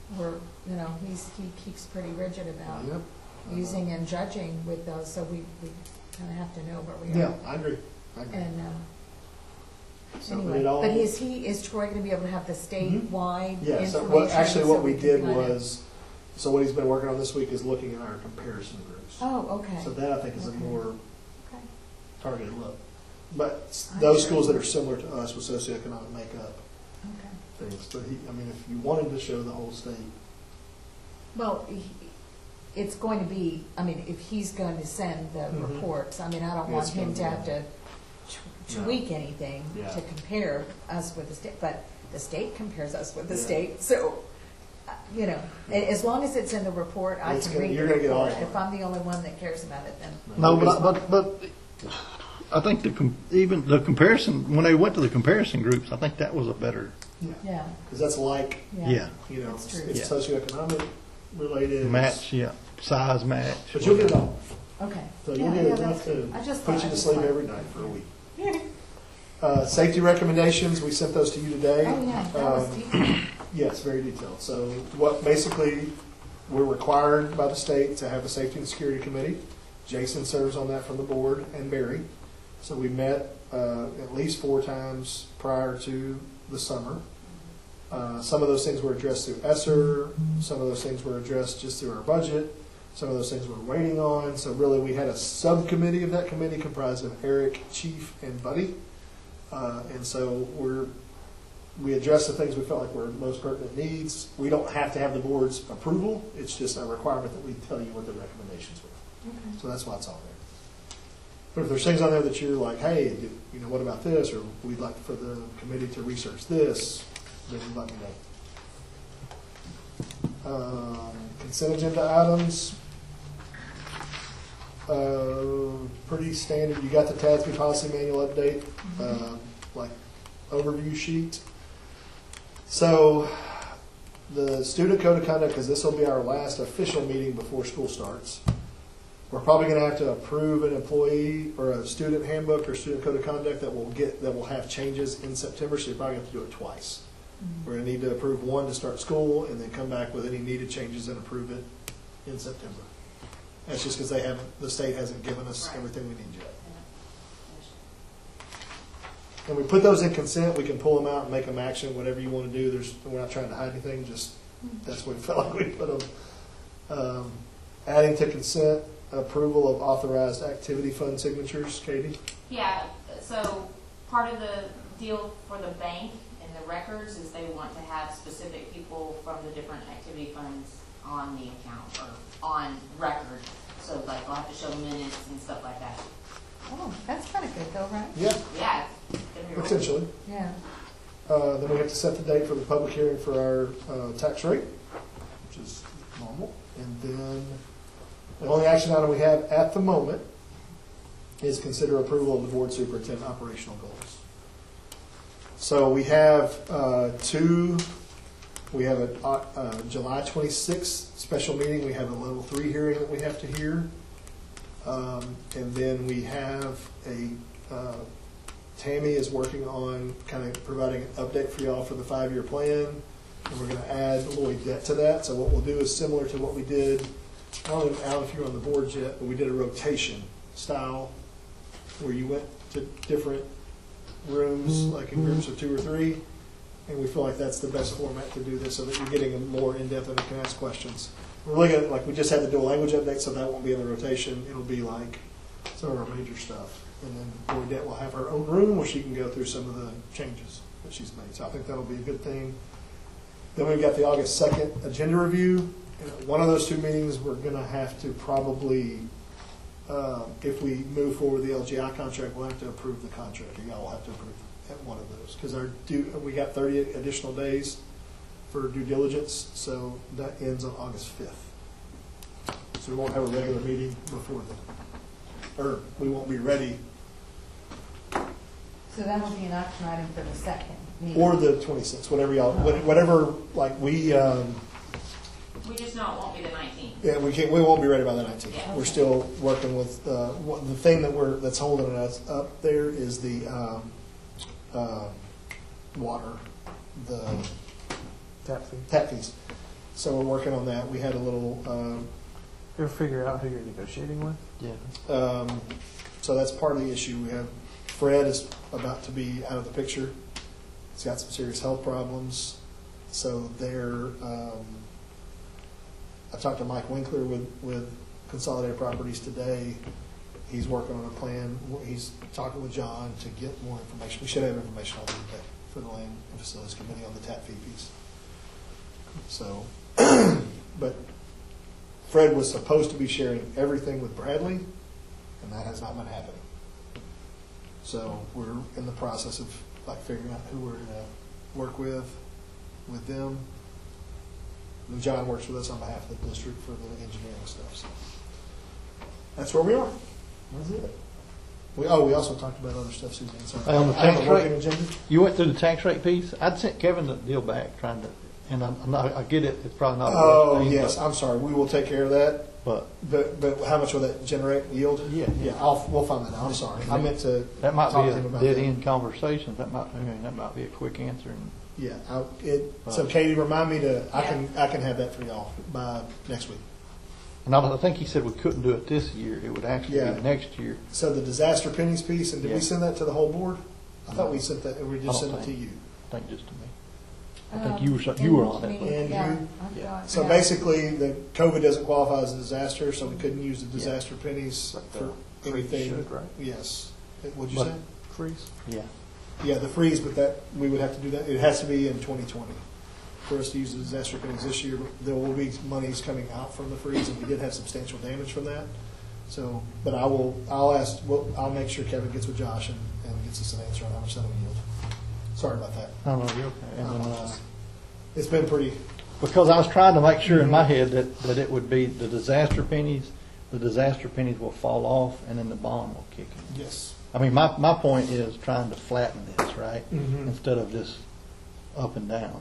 he keeps pretty rigid about Yep. using and judging with those, so we kind of have to know where we are. Yeah, I agree. And So anyway, it all- but is Troy going to be able to have the statewide Yeah, information? so what we can did kind of- was, so what he's been working on this week is looking at our comparison groups. Oh, okay. So that I think is a Okay. more Okay. targeted look. But I those agree. schools that are similar to us with socioeconomic makeup Okay. things. But if you wanted to show the whole state, Well, it's going to be, if he's going to send the Mhm. reports, I don't Yeah, want it's him gonna to be- have to No. tweak anything Yeah. to compare us with the state, but the state compares us with the Yeah. state, so, as long as it's in the report, I It's can gonna- read the you're gonna get all report. of it. If I'm the only one that cares about it, then, No, but I think even the comparison, when they went to the comparison groups, I think that was a better, yeah, because that's like, yeah, That's true. it's Yeah. socioeconomic related. match, yeah, size match. But you'll get it all. Okay. So Yeah, you'll get yeah, enough that's to good. I just put thought- you I to just sleep thought- every night for a week. Safety recommendations, we sent those to you today. Oh, yeah, that was detailed. Yes, very detailed. So basically, we're required by the state to have a safety and security committee. Jason serves on that from the board, and Barry. So we met at least 4 times prior to the summer. Some of those things were addressed through ESSER. Some of those things were addressed just through our budget. Some of those things we're waiting on. So really, we had a subcommittee of that committee comprised of Eric, Chief, and Buddy. And so we addressed the things we felt like were most pertinent needs. We don't have to have the board's approval. It's just a requirement that we tell you what the recommendations were. Okay. So that's why it's on But if there's things on there that you're like, hey, what about this, or we'd like for the committee to research this, then let me know. Consent agenda items. Pretty standard. You got the TASB policy manual update, like overview sheet. So the student code of conduct, because this will be our last official meeting before school starts. We're probably going to have to approve an employee or a student handbook or student code of conduct that will have changes in September. So you probably have to do it twice. We're going to need to approve one to start school, and then come back with any needed changes and approve it in September. That's just because the state hasn't given us everything we need yet. And we put those in consent. We can pull them out and make them action, whatever you want to do. We're not trying to hide anything. Just that's what we felt like we put them. Adding to consent, approval of authorized activity fund signatures. Katie? Yeah, so part of the deal for the bank and the records is they want to have specific people from the different activity funds on the account or on record. So like they'll have to show minutes and stuff like that. Oh, that's kind of good though, right? Yeah, Yeah. it's gonna be really- potentially. Yeah. Then we have to set the date for the public hearing for our tax rate, which is normal. And then the only action item we have at the moment is consider approval of the board superintendent operational goals. So we have two. We have a July 26th special meeting. We have a level 3 hearing that we have to hear. And then we have Tammy is working on kind of providing an update for y'all for the 5-year plan. And we're going to add Lloyd Debt to that. So what we'll do is similar to what we did, I don't know, Al, if you're on the board yet, but we did a rotation style where you went to different rooms, like in groups of 2 or 3. And we feel like that's the best format to do this so that you're getting a more in-depth and you can ask questions. We're looking at, like, we just had the dual language update, so that won't be in the rotation. It'll be like some of our major stuff. And then Lloydette will have her own room where she can go through some of the changes that she's made. So I think that'll be a good thing. Then we've got the August 2nd agenda review. And one of those 2 meetings, we're going to have to probably, if we move forward with the LGI contract, we'll have to approve the contract. Y'all will have to approve at one of those. Because we got 30 additional days for due diligence, so that ends on August 5th. So we won't have a regular meeting before then. Or we won't be ready. So that will be an action item for the second meeting. Or the 26th, whatever, like we just know it won't be the 19th. yeah, we won't be ready by the 19th. Yeah. We're still working with, the thing that's holding us up there is the water, the tap fees. So we're working on that. We had a little, You ever figure out who you're negotiating with? Yeah. so that's part of the issue. We have, Fred is about to be out of the picture. He's got some serious health problems. So I talked to Mike Winkler with Consolidated Properties today. He's working on a plan. He's talking with John to get more information. We should have information on that for the Land and Facilities Committee on the tap fee piece. So, but Fred was supposed to be sharing everything with Bradley, and that has not been happening. So we're in the process of figuring out who we're going to work with them. And John works with us on behalf of the district for the engineering stuff. So that's where we are. That's it. We also talked about other stuff, Suzanne. Sorry. Hey, on the I have tax a working rate, agenda. you went through the tax rate piece. I'd sent Kevin the deal back trying to, and I get it. It's probably not. a Oh, thing, yes. I'm sorry. We will take care of that. But But how much will that generate yield? Yeah. We'll find that out. I'm sorry. I meant to that might talk be to him a about dead that. end conversation. That might be a quick answer. And Yeah. So Katie, remind me I can have that for y'all by next week. And I think he said we couldn't do it this year. It would actually Yeah. be next year. So the disaster pennies piece, and did we Yeah. send that to the whole board? I thought No. we sent that. Or we I just don't sent it to think. you. I think just to me. I think you were on it. And Yeah. you- I thought, So yeah. basically, the COVID doesn't qualify as a disaster, so we couldn't use the disaster pennies for anything. Should, right? Yes. What'd you But- say? Freeze. Yeah. Yeah, the freeze, but that we would have to do that. It has to be in 2020 for us to use the disaster pennies this year. But there will be monies coming out from the freeze, and we did have substantial damage from that. So, but I'll make sure Kevin gets with Josh and gets us an answer on how much that'll yield. Sorry about that. No, you're okay. And then, It's been pretty, because I was trying to make sure in my head that it would be the disaster pennies will fall off and then the bond will kick in. yes. I mean, my point is trying to flatten this, right? Mhm. Instead of just up and down.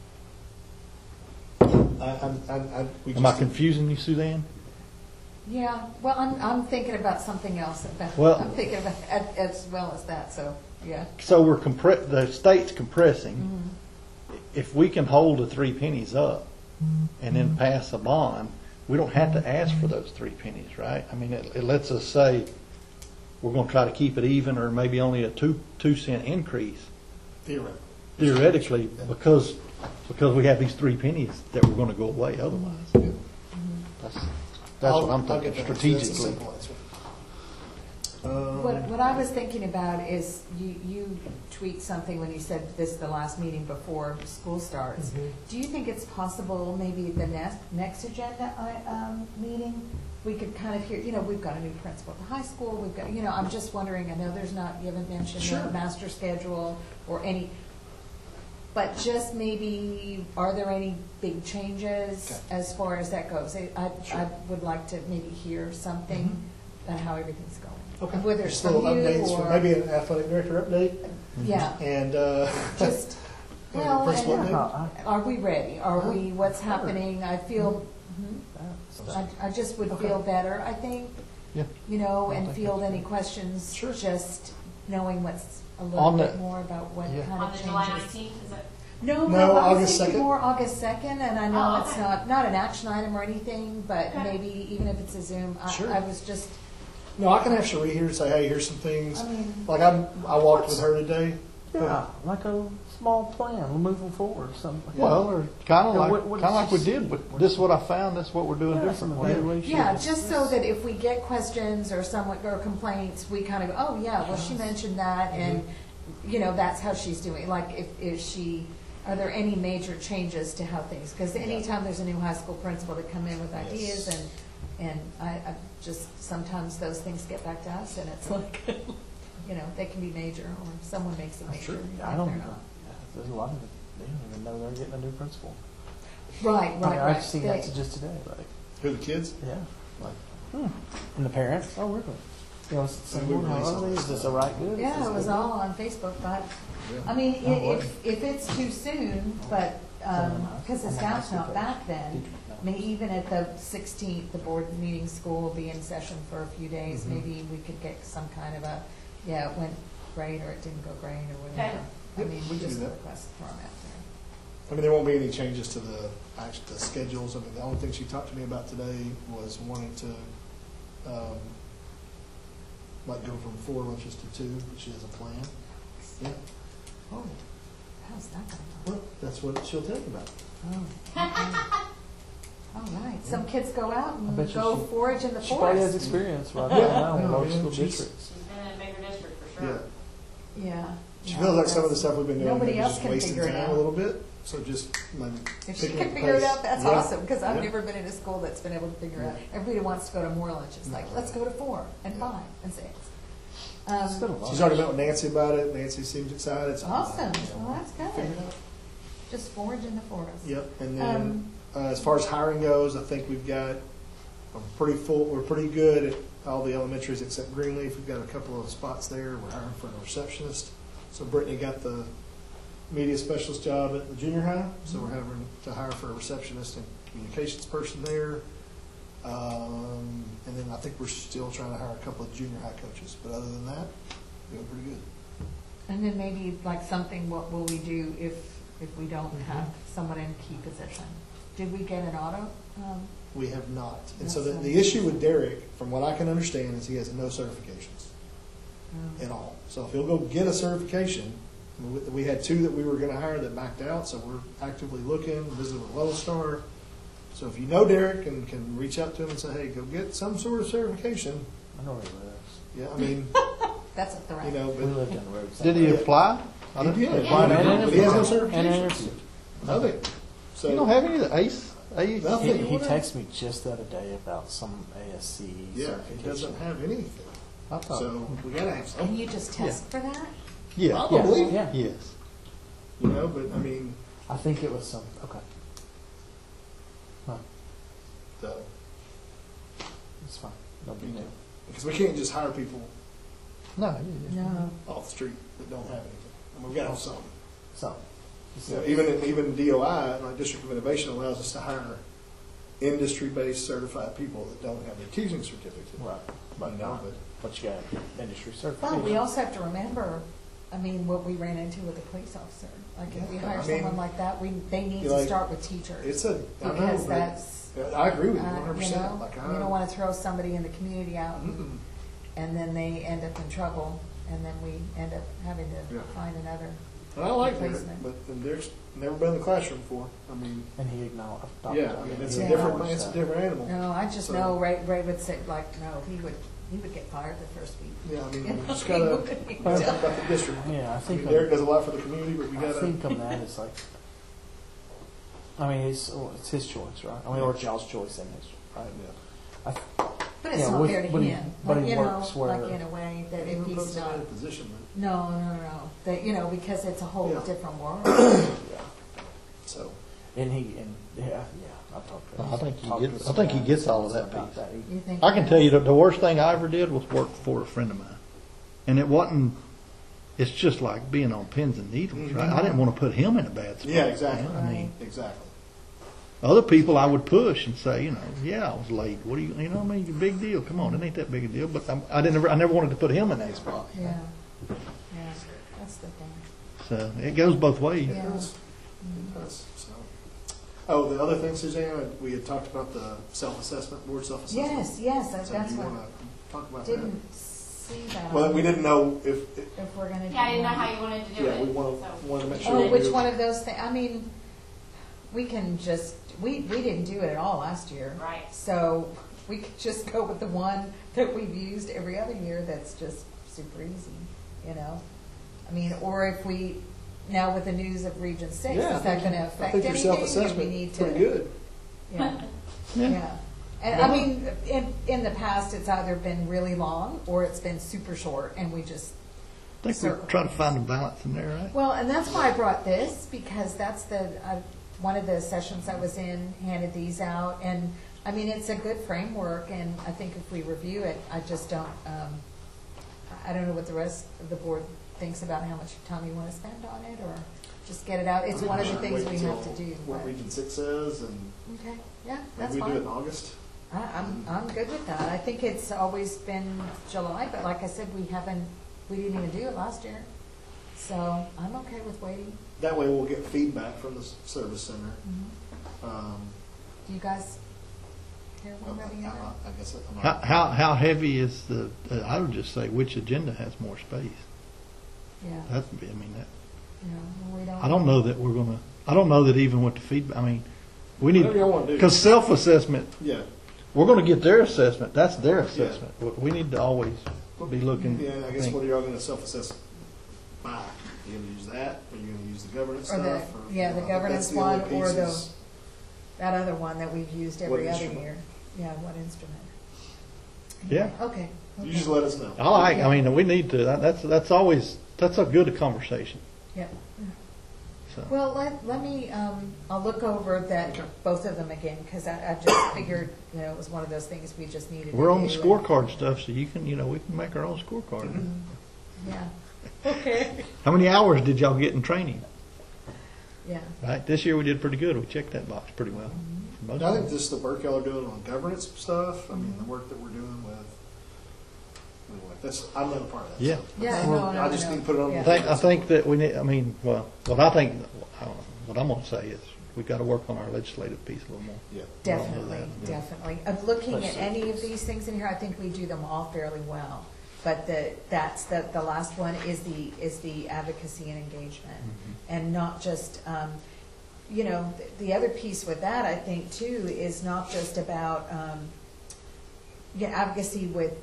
Am I confusing you, Suzanne? Yeah, well, I'm thinking about something else. Well- I'm thinking about as well as that, so, yeah. So the state's compressing. If we can hold the 3 pennies up and then pass a bond, we don't have to ask for those 3 pennies, right? I mean, it lets us say we're going to try to keep it even, or maybe only a 2-cent increase theoretically, because we have these 3 pennies that were going to go away otherwise. That's what I'm I'll thinking get that. That's a strategically. simple answer. What I was thinking about is you tweaked something when you said this is the last meeting before school starts. Do you think it's possible maybe the next agenda meeting, we could kind of hear, we've got a new principal at the high school, we've got, I'm just wondering, I know there's not, you haven't mentioned Sure. the master schedule or any, but just maybe, are there any big changes Okay. as far as that goes? I Sure. would like to maybe hear something on how everything's going. Okay. Whether it's Just from little you updates, or. maybe an athletic director update Yeah, and, just, well, principal and update. are we ready? Are we, what's Sure. happening? I feel, I just would feel better, I think, Yeah. and field any questions, Sure. just knowing what's a little On the- bit more about what Yeah. kind On of the July changes. 19th, is that? No, No, I was August thinking 2nd. more August 2nd, and I know Oh, it's okay. not an action item or anything, but Okay. maybe even if it's a Zoom, Sure. I was just, No, I can have Cherie here and say, hey, here's some things. I mean, Like I walked with her today. Yeah, like a small plan, moving forward, something. Well, or kind of Yeah, like, what kind of like we is- did, but this is what I found, this is what we're doing Yeah, some differently. evaluation. yeah, just so that if we get questions or complaints, we kind of go, oh, yeah, well, she mentioned that, and, that's how she's doing. Like, if she, are there any major changes to how things, because anytime there's a new high school principal that come in with ideas, Yes. and I just, sometimes those things get back to us, and it's like, they can be major, or someone makes it major. Sure. if I don't they're know. not. There's a lot of it. They don't even know they're getting a new principal. Right, I mean, right. I've seen that They- just today. Like, Who, the kids? yeah. Like, And the parents, oh, really? Saying, we well, release all how this is this stuff. a right good? Is Yeah, this it was good? all on Facebook, but, Yeah. I mean, Oh, boy. if it's too soon, but, because the staff's not back then, I mean, even at the 16th, the board meeting school will be in session for a few days, Mhm. maybe we could get some kind of it went great, or it didn't go great, or whatever. Okay. I Yep, mean, we can just do that. request the format there. I mean, there won't be any changes to the schedules. I mean, the only thing she talked to me about today was wanting to, like, go from 4 lunches to 2, but she has a plan. Yeah, Oh, how's that going? well, that's what she'll tell you about. Oh, okay. All right, some kids go out I and bet you go she- forage in the She probably has forest. experience right Yeah. now in Yeah, most yeah, school she's- districts. She's been in a bigger district for Yeah. sure. Yeah. She Yeah, feels like some of the that's- stuff we've been doing Nobody maybe else just can wasting figure it time out. a little bit. So just maybe If she picking can up figure it pace. out, that's Yeah. awesome, because I've Yeah. never been in a school that's been able to figure it out. Yeah. Everybody wants to go to more lunches, like, let's go to 4 and Yeah. 5 and 6. It's been a lot. She's already met with Nancy about it. Nancy seems excited. So Awesome, you know, well, that's good. figure it out. Just forage in the forest. Yep, and then Um, as far as hiring goes, I think we've got pretty full. We're pretty good at all the elementaries except Greenleaf. We've got a couple of spots there. We're hiring for a receptionist. So Brittany got the media specialist job at the junior high, so we're having to hire for a receptionist and communications person there. And then I think we're still trying to hire a couple of junior high coaches. But other than that, doing pretty good. And then maybe like something, what will we do if we don't Mm-hmm. have someone in key position? Did we get an auto? We have not. And so That's the issue with Derek, from what I can understand, is he has no certifications um, at all. So if he'll go get a certification, we had 2 that we were going to hire that backed out, so we're actively looking, visiting with Lone Star. So if you know Derek and can reach out to him and say, hey, go get some sort of certification. I know where he lives. Yeah, I mean, That's a threat. you know, We but lived down the road. Did he Yeah. apply? I He didn't- did. apply to Yeah. anything? But he has no And certifications. interviewed. Nothing. You don't So have any of the ACE ASC. Nothing. He texted me just the other day about some ASC Yeah, it certification. doesn't have anything. I thought, So we gotta have And something, you just test for that? yeah, Probably. Yeah. yes. you know, but I mean, I think it was some, okay, the, it's fine, no big deal. because we can't just hire people No, No. off the street that don't have anything. And we've got to have something. So, You know, even DOI, like District of Innovation, allows us to hire industry-based certified people that don't have their teaching certificate. right, but You know, not, but you got industry Well, certification. we also have to remember, I mean, what we ran into with a police officer. Like, if we Yeah, hire I mean, someone like that, they need you to like- start with teachers. It's a, I know, Because but that's, I agree with you you 100%. know, Like, you don't want to throw somebody in the community out Mm-mm. and then they end up in trouble and then we end up having to Yeah. find another. And I like Derek, Replacement. but Derek's never been in the classroom before. I mean, And he acknowledged. yeah, I mean, it's Yeah. a different, it's a different animal. No, I just So- know Ray would say, like, no, he would get fired the first week. Yeah, I mean, You we know, just he gotta wouldn't be talk done. about the district. Yeah, I I think, mean, Derek does a lot for the community, but we I gotta. think on that, it's like, I mean, it's his choice, right? I mean, or y'all's choice and his, right? Yeah. But it's Yeah, not with- fair to but he- him. but Like, he you know, works where- like in a way that if Who he's puts him not, in a position that, no, that, you know, because it's a whole Yeah. different world. Yeah. so. And yeah, I talked to him. I think he Talked gets- with I some think he guys gets all of that about piece. He- You think? I can tell you that the worst thing I ever did was work for a friend of mine. And it wasn't, it's just like being on pins and needles, right? I didn't want to put him in a bad spot. Yeah, exactly. I mean, Exactly. other people I would push and say, you know, yeah, I was late. What do you know, I mean, big deal. Come on, it ain't that big a deal. But I never wanted to put him in that spot. Yeah, yeah, that's the thing. So it goes both ways. Yeah. It does. It does. So. Oh, the other thing, Suzanne, we had talked about the self-assessment, board self-assessment. Yes, So that's do you what, want to talk about didn't see that. that? Well, we didn't know if If we're gonna do. Yeah, I didn't know one. how you wanted to do yeah, it. we wanted so. to make sure. Oh, we which knew- one of those things? I mean, we can just, we didn't do it at all last year. Right. So we could just go with the one that we've used every other year that's just super easy, you know? I mean, or if we, now with the news of Region 6, Yeah, is that gonna affect I think your anything? Or we self-assessment need is to? pretty good. Yeah, Yeah. yeah. And I mean, in the past, it's either been really long or it's been super short and we just I think we're trying to find a balance in there, right? well, and that's why I brought this, because that's one of the sessions I was in, handed these out, and, I mean, it's a good framework, and I think if we review it, I just don't, I don't know what the rest of the board thinks about how much time you want to spend on it, or just get it out. It's one of the things we have to do. What but- Region 6 says, and Okay, yeah, maybe that's we do it in fine. August. I'm good with that. I think it's always been July, but like I said, we didn't even do it last year. So I'm okay with waiting. That way we'll get feedback from the service center. Do you guys hear one way or the other? I guess I'm not. How heavy is the, I would just say which agenda has more space. Yeah, That'd be, I mean, that, yeah, we don't. I don't know that we're gonna, I don't know that even with the feedback, I mean, we need, Whatever y'all want to do. because self-assessment, Yeah. we're gonna get their assessment, that's their assessment. We need to always be looking. Yeah, I guess think- what are y'all going to self-assess by? Are you going to use that? Are you going to use the governance Or the- stuff? yeah, the I think governance that's the only one or the- pieces. That other one that we've used What every other instrument? year. Yeah, what instrument? Yeah. Okay. You just let us know. I like, I mean, we need to, that's always, that's a good conversation, Yeah. so. Well, let me, I'll look over that, Okay. both of them again, because I just figured, you know, it was one of those things we just needed to do. We're on the and- scorecard stuff, so you can, we can make our own scorecard. Mm-hmm. Yeah. Okay. How many hours did y'all get in training? Yeah. Right, this year we did pretty good, we checked that box pretty well. Mm-hmm. Most I of think it. just the work y'all are doing on governance stuff, I mean, the work that we're doing with, anyway, that's, I'm not a part of that. Yeah. so. Yeah, no, I just need to put it on. Yeah. the I think that we need, I mean, well, what I think, what I'm gonna say is, we've got to work on our legislative piece a little more. Yeah. Definitely, Yeah. definitely. Of looking Let's at see. any of these things in here, I think we do them all fairly well. But that's the last one is the advocacy and engagement. And not just, the other piece with that, I think, too, is not just about, advocacy with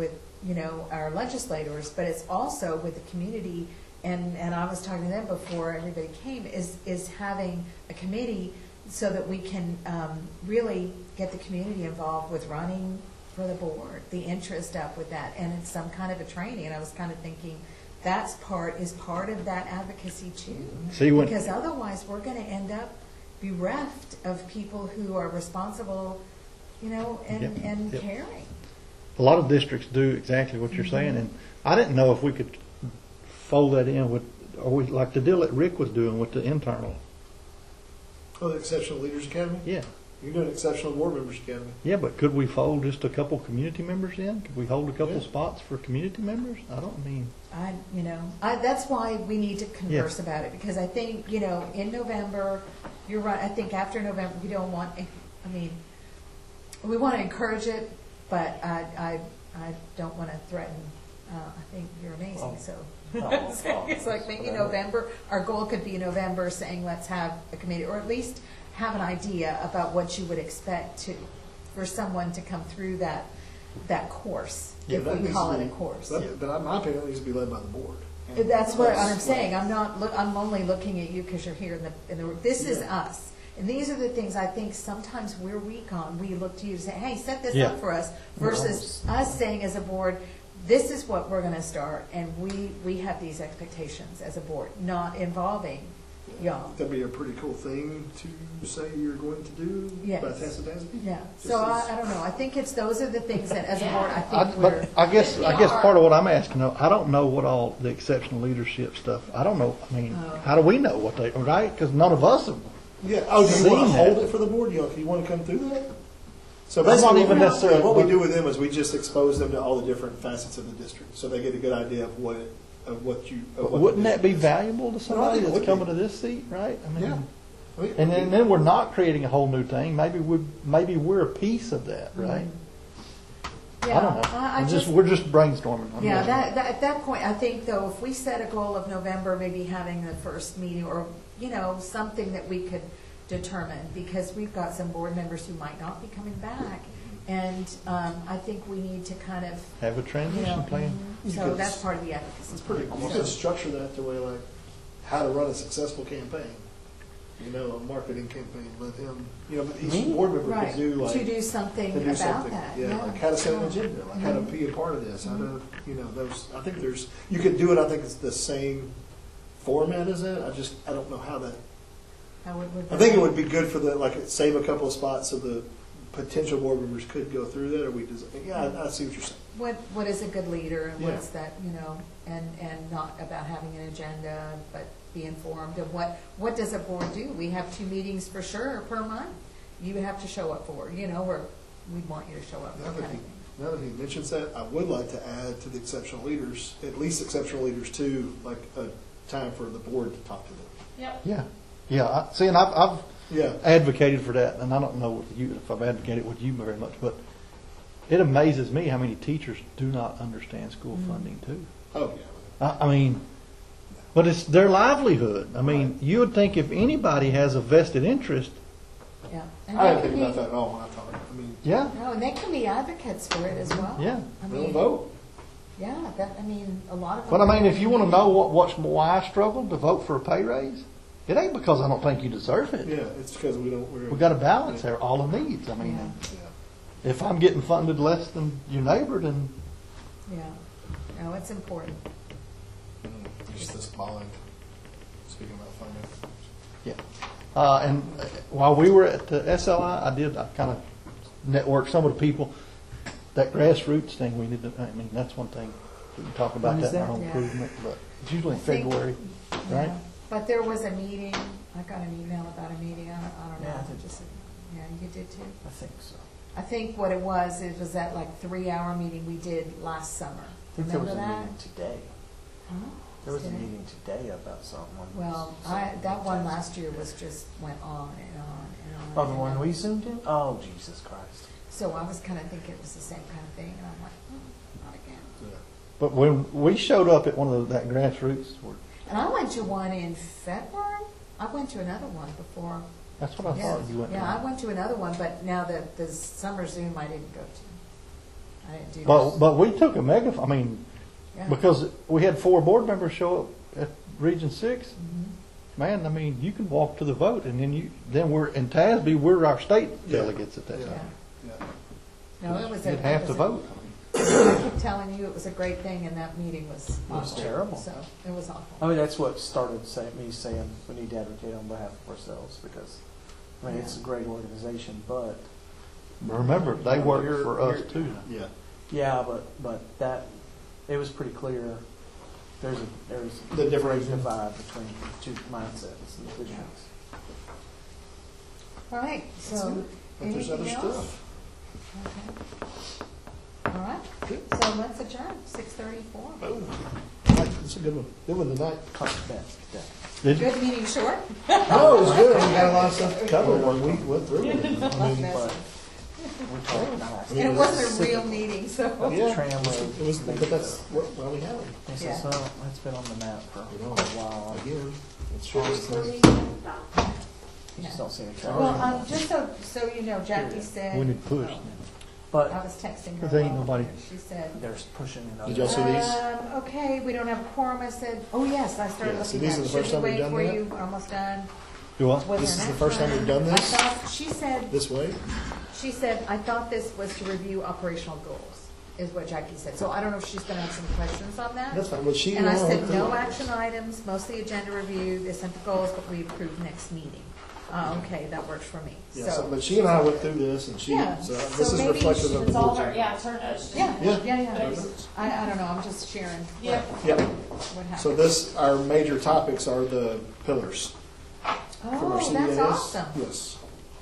our legislators, but it's also with the community. And I was talking to them before everybody came, is having a committee so that we can really get the community involved with running for the board, the interest up with that, and it's some kind of a training. And I was kind of thinking is part of that advocacy too. See, when- Because otherwise we're going to end up bereft of people who are responsible, and Yep. caring. A lot of districts do exactly what you're saying, and I didn't know if we could fold that in with, or we, like the deal that Rick was doing with the internal. Oh, the Exceptional Leaders Academy? Yeah, You can do an Exceptional Board Members Academy. yeah, but could we fold just a couple community members in? Could we hold a couple Yeah. spots for community members? I don't mean. That's why we need to converse about it, because I think, in November, you're right, I think after November, we don't want, we want to encourage it, but I don't want to threaten, I think you're amazing, so. It's like maybe November, our goal could be November saying let's have a committee, or at least have an idea about what you would expect for someone to come through that course, if that we needs call to it a be- course. But in my opinion, it needs to be led by the board. That's what I'm saying. I'm only looking at you because you're here in the. This is us, and these are the things I think sometimes we're weak on. We look to you to say, "Hey, set this Yeah. up for us," versus us saying as a board, "This is what we're going to start," and we have these expectations as a board, not involving y'all. That'd be a pretty cool thing to say you're going to do Yes. by tacit designation. Yeah. Just So as- I don't know. I think those are the things that as a board I I, think we're. but I guess part of what I'm asking, though, I don't know what all the exceptional leadership stuff. I don't know. I mean, how do we know what they right? Because none of us have. Yeah. Oh, do you want Seen to that. hold it for the board? You want to come through that? So I'm not basically, even necessarily- what we do with them is we just expose them to all the different facets of the district, so they get a good idea of what the Wouldn't that be district is. valuable to somebody think it that's would be. coming to this seat, right? I mean, Yeah. I mean, and then we're not creating a whole new thing. Maybe we're a piece of that, right? Yeah, I don't know. I We're just brainstorming. Yeah, at that point, I think though, if we set a goal of November, maybe having the first meeting, or, something that we could determine, because we've got some board members who might not be coming back, and I think we need to kind of, Have a transition plan. so that's part of the advocacy. It's pretty cool. You could structure that to where, like, how to run a successful campaign. A marketing campaign. Let him, but each board member Right, could do like to do something to do about something. that. Yeah, like how to set an agenda, like how to be a part of this, how to, those. I think you could do it. I think it's the same format as that. I don't know how that. I think it would be good for save a couple of spots so the potential board members could go through that, or we just, I see what you're saying. What is a good leader, and Yeah. what's that, and not about having an agenda, but be informed of what does a board do? We have 2 meetings for sure per month. You would have to show up for, or we'd want you to show up for Now kind that of he, thing. now that he mentions that, I would like to add to the exceptional leaders, at least exceptional leaders too, like a time for the board to talk to them. Yep. Yeah. See, and I've Yeah. advocated for that, and I don't know if I've advocated with you very much, but it amazes me how many teachers do not understand school funding too. Oh, yeah. I mean, but it's their livelihood. I mean, you would think if anybody has a vested interest, Yeah. And I they didn't can think about be, that at all when I talked. I mean, yeah, no, and they can be advocates for it as well. Yeah. I they'll mean, vote. yeah, a lot of them. but I mean, if you want to know why I struggled to vote for a pay raise, it ain't because I don't think you deserve it. Yeah, it's because we're We got to balance there all the needs. I mean, Yeah. if I'm getting funded less than your neighbor, then Yeah. No, it's important. Just this bond. Speaking about funding. yeah. And while we were at the SLI, I kind of networked some of the people. That grassroots thing we need to. I mean, that's one thing we can talk about When is that in our that? home Yeah. improvement, but it's usually in I think- February, right? Yeah. But there was a meeting, I got an email about a meeting, I don't know. Yeah, I did. Yeah, you did too? I think so. I think what it was that 3-hour meeting we did last summer. I think there was Remember a that? meeting today. Huh? There was a Today? meeting today about something. Well, that one last year just went on and on and on. Oh, the and one on. we zoomed in? Oh, Jesus Christ. So I was kind of thinking it was the same kind of thing, and I'm like, not again. Yeah. But when we showed up at one of that grassroots, And I went to one in February. I went to another one before. that's what I Yeah, thought you went. yeah, to. I went to another one, but now the summer Zoom I didn't go to. I didn't do But we took a megaphone. I mean, Yeah. because we had 4 board members show up at Region 6. Mhm. man, I mean, you can walk to the vote, and then we're, in TASB, we're our state Yeah. delegates at that Yeah. time. Yeah. No, it was. You'd have to vote. I keep telling you, it was a great thing, and that meeting was awful. was terrible. So, it was awful. I mean, that's what started me saying we need to advocate on behalf of ourselves because, I mean, it's a great organization, but Remember, they work You're- for us you're- too. Yeah. yeah, but that it was pretty clear. There's The a difference. great divide between the two mindsets and visions. All right, so, But there's other anything else? stuff. Okay. All right, so let's adjourn, 6:34. Boom. That's a good one. Good one tonight. Cut best. Did you? Good meeting, short? No, it was good. We got a lot of stuff to cover when we went through it. But we're talking nice. And it wasn't a real meeting, so. Yeah. Tram road. It was, but that's why we have it. It's, Yeah. so, it's been on the map for You know, a while. again, it's sure. You Yeah. just don't see a tram. Well, just so you know, Jackie said. We need to push. But I was texting her. Because there ain't while nobody- She said. they're pushing it. Did y'all see these? Okay, we don't have a quorum. I said, oh, yes, I started Yeah, so looking these at are it. the first time we've done Should we wait that? for you? Almost done. Do what? Was This there is the an first time extra? we've done this? I thought, she said, This way? I thought this was to review operational goals, is what Jackie said. So I don't know if she's gonna have some questions on that. That's fine. Well, she And I went said, through no it. action items, mostly agenda review, they sent the goals, but we approved next meeting. Okay, that works for me. Yeah, so, but she and I went through this, and she, Yeah, so so this is maybe reflective of It's the all board's. her, yeah, it's her notes. Yeah, Yeah. yeah. I don't know, I'm just sharing Yep. Yep. what happened. So this, our major topics are the pillars from our Oh, that's CBAs. awesome. Yes.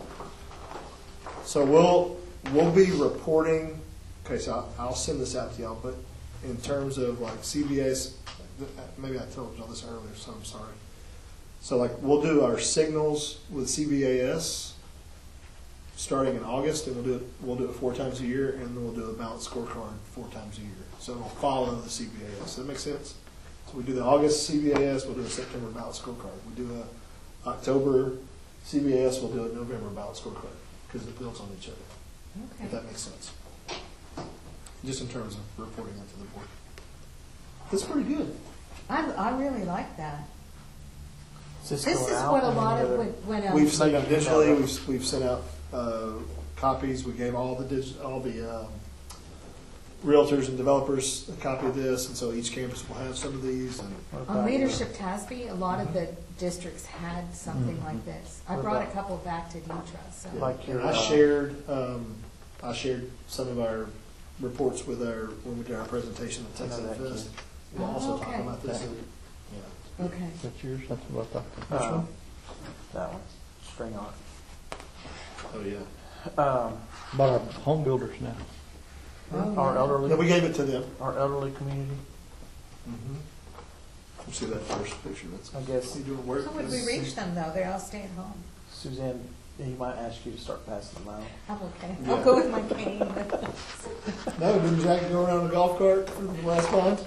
So we'll be reporting, okay, so I'll send this out to y'all, but in terms of like CBAs, maybe I told y'all this earlier, so I'm sorry. So like, we'll do our signals with CBAS starting in August, and we'll do it 4 times a year, and then we'll do a balanced scorecard 4 times a year. So it'll follow the CBAS. Does that make sense? So we do the August CBAS, we'll do a September balanced scorecard. We do a October CBAS, we'll do a November balanced scorecard, because it builds on each other, if Okay. that makes sense. Just in terms of reporting that to the board. That's pretty good. I really like that. This This is what a lot of, when, We've sent out Maybe digitally, email we've sent out copies, we gave all the realtors and developers a copy of this, and so each campus will have some of these, and on Leadership TASB, a lot of the districts had something like this. I What brought a about- couple back to Deetra, so. Like your, and I shared some of our reports with when we did our presentation at Texas I know that Fest. kid. We'll also talk Okay. about this. Yeah. Okay. That's yours? That's what I thought. Which one? that one, string on. Oh, yeah. About our home builders now. Oh, Our yeah. elderly, No, we gave it to them. our elderly community. You see that first picture? That's I guess you doing work. How would we reach them, though? They all stay at home. Suzanne, he might ask you to start passing them out. I'm okay. Yeah. I'll go with my cane. No, didn't Jackie go around a golf cart for the last month?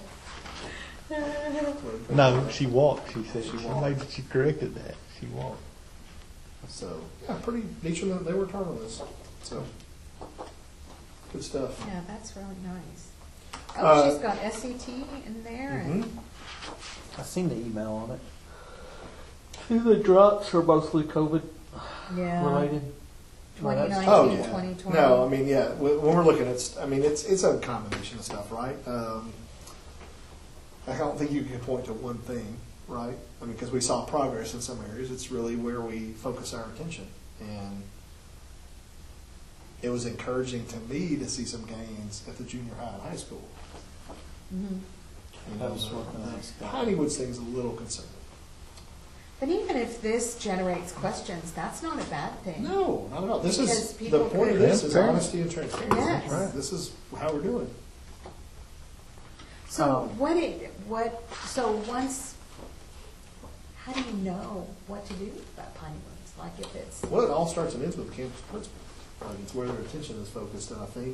No, she walked, she said. She She walked. maybe she corrected that. She walked. So, yeah, pretty neat. They worked hard on this. So, good stuff. Yeah, that's really nice. Uh, Oh, she's got SET in there, and Mhm. I seen the email on it. See, the drops are mostly COVID yeah, related. Well, that's- 2019, Oh, yeah. 2020. No, I mean, yeah, when we're looking at, it's a combination of stuff, right? I don't think you can point to one thing, right? I mean, because we saw progress in some areas. It's really where we focus our attention. And it was encouraging to me to see some gains at the junior high and high school. Mhm. You That know, was what I was the thinking. Pineywood's thing's a little concerning. But even if this generates questions, that's not a bad thing. No, not at all. This Because is, the people point of could- this is Fair. honesty and transparency. Yes. That's right. This is how we're doing. So so once, how do you know what to do about Piney Woods? Like if it's, Well, it all starts and ends with the campus principal. Like, it's where their attention is focused, and I think,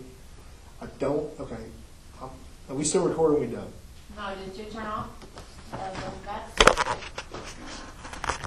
are we still recording? We done? No, did you turn off? That?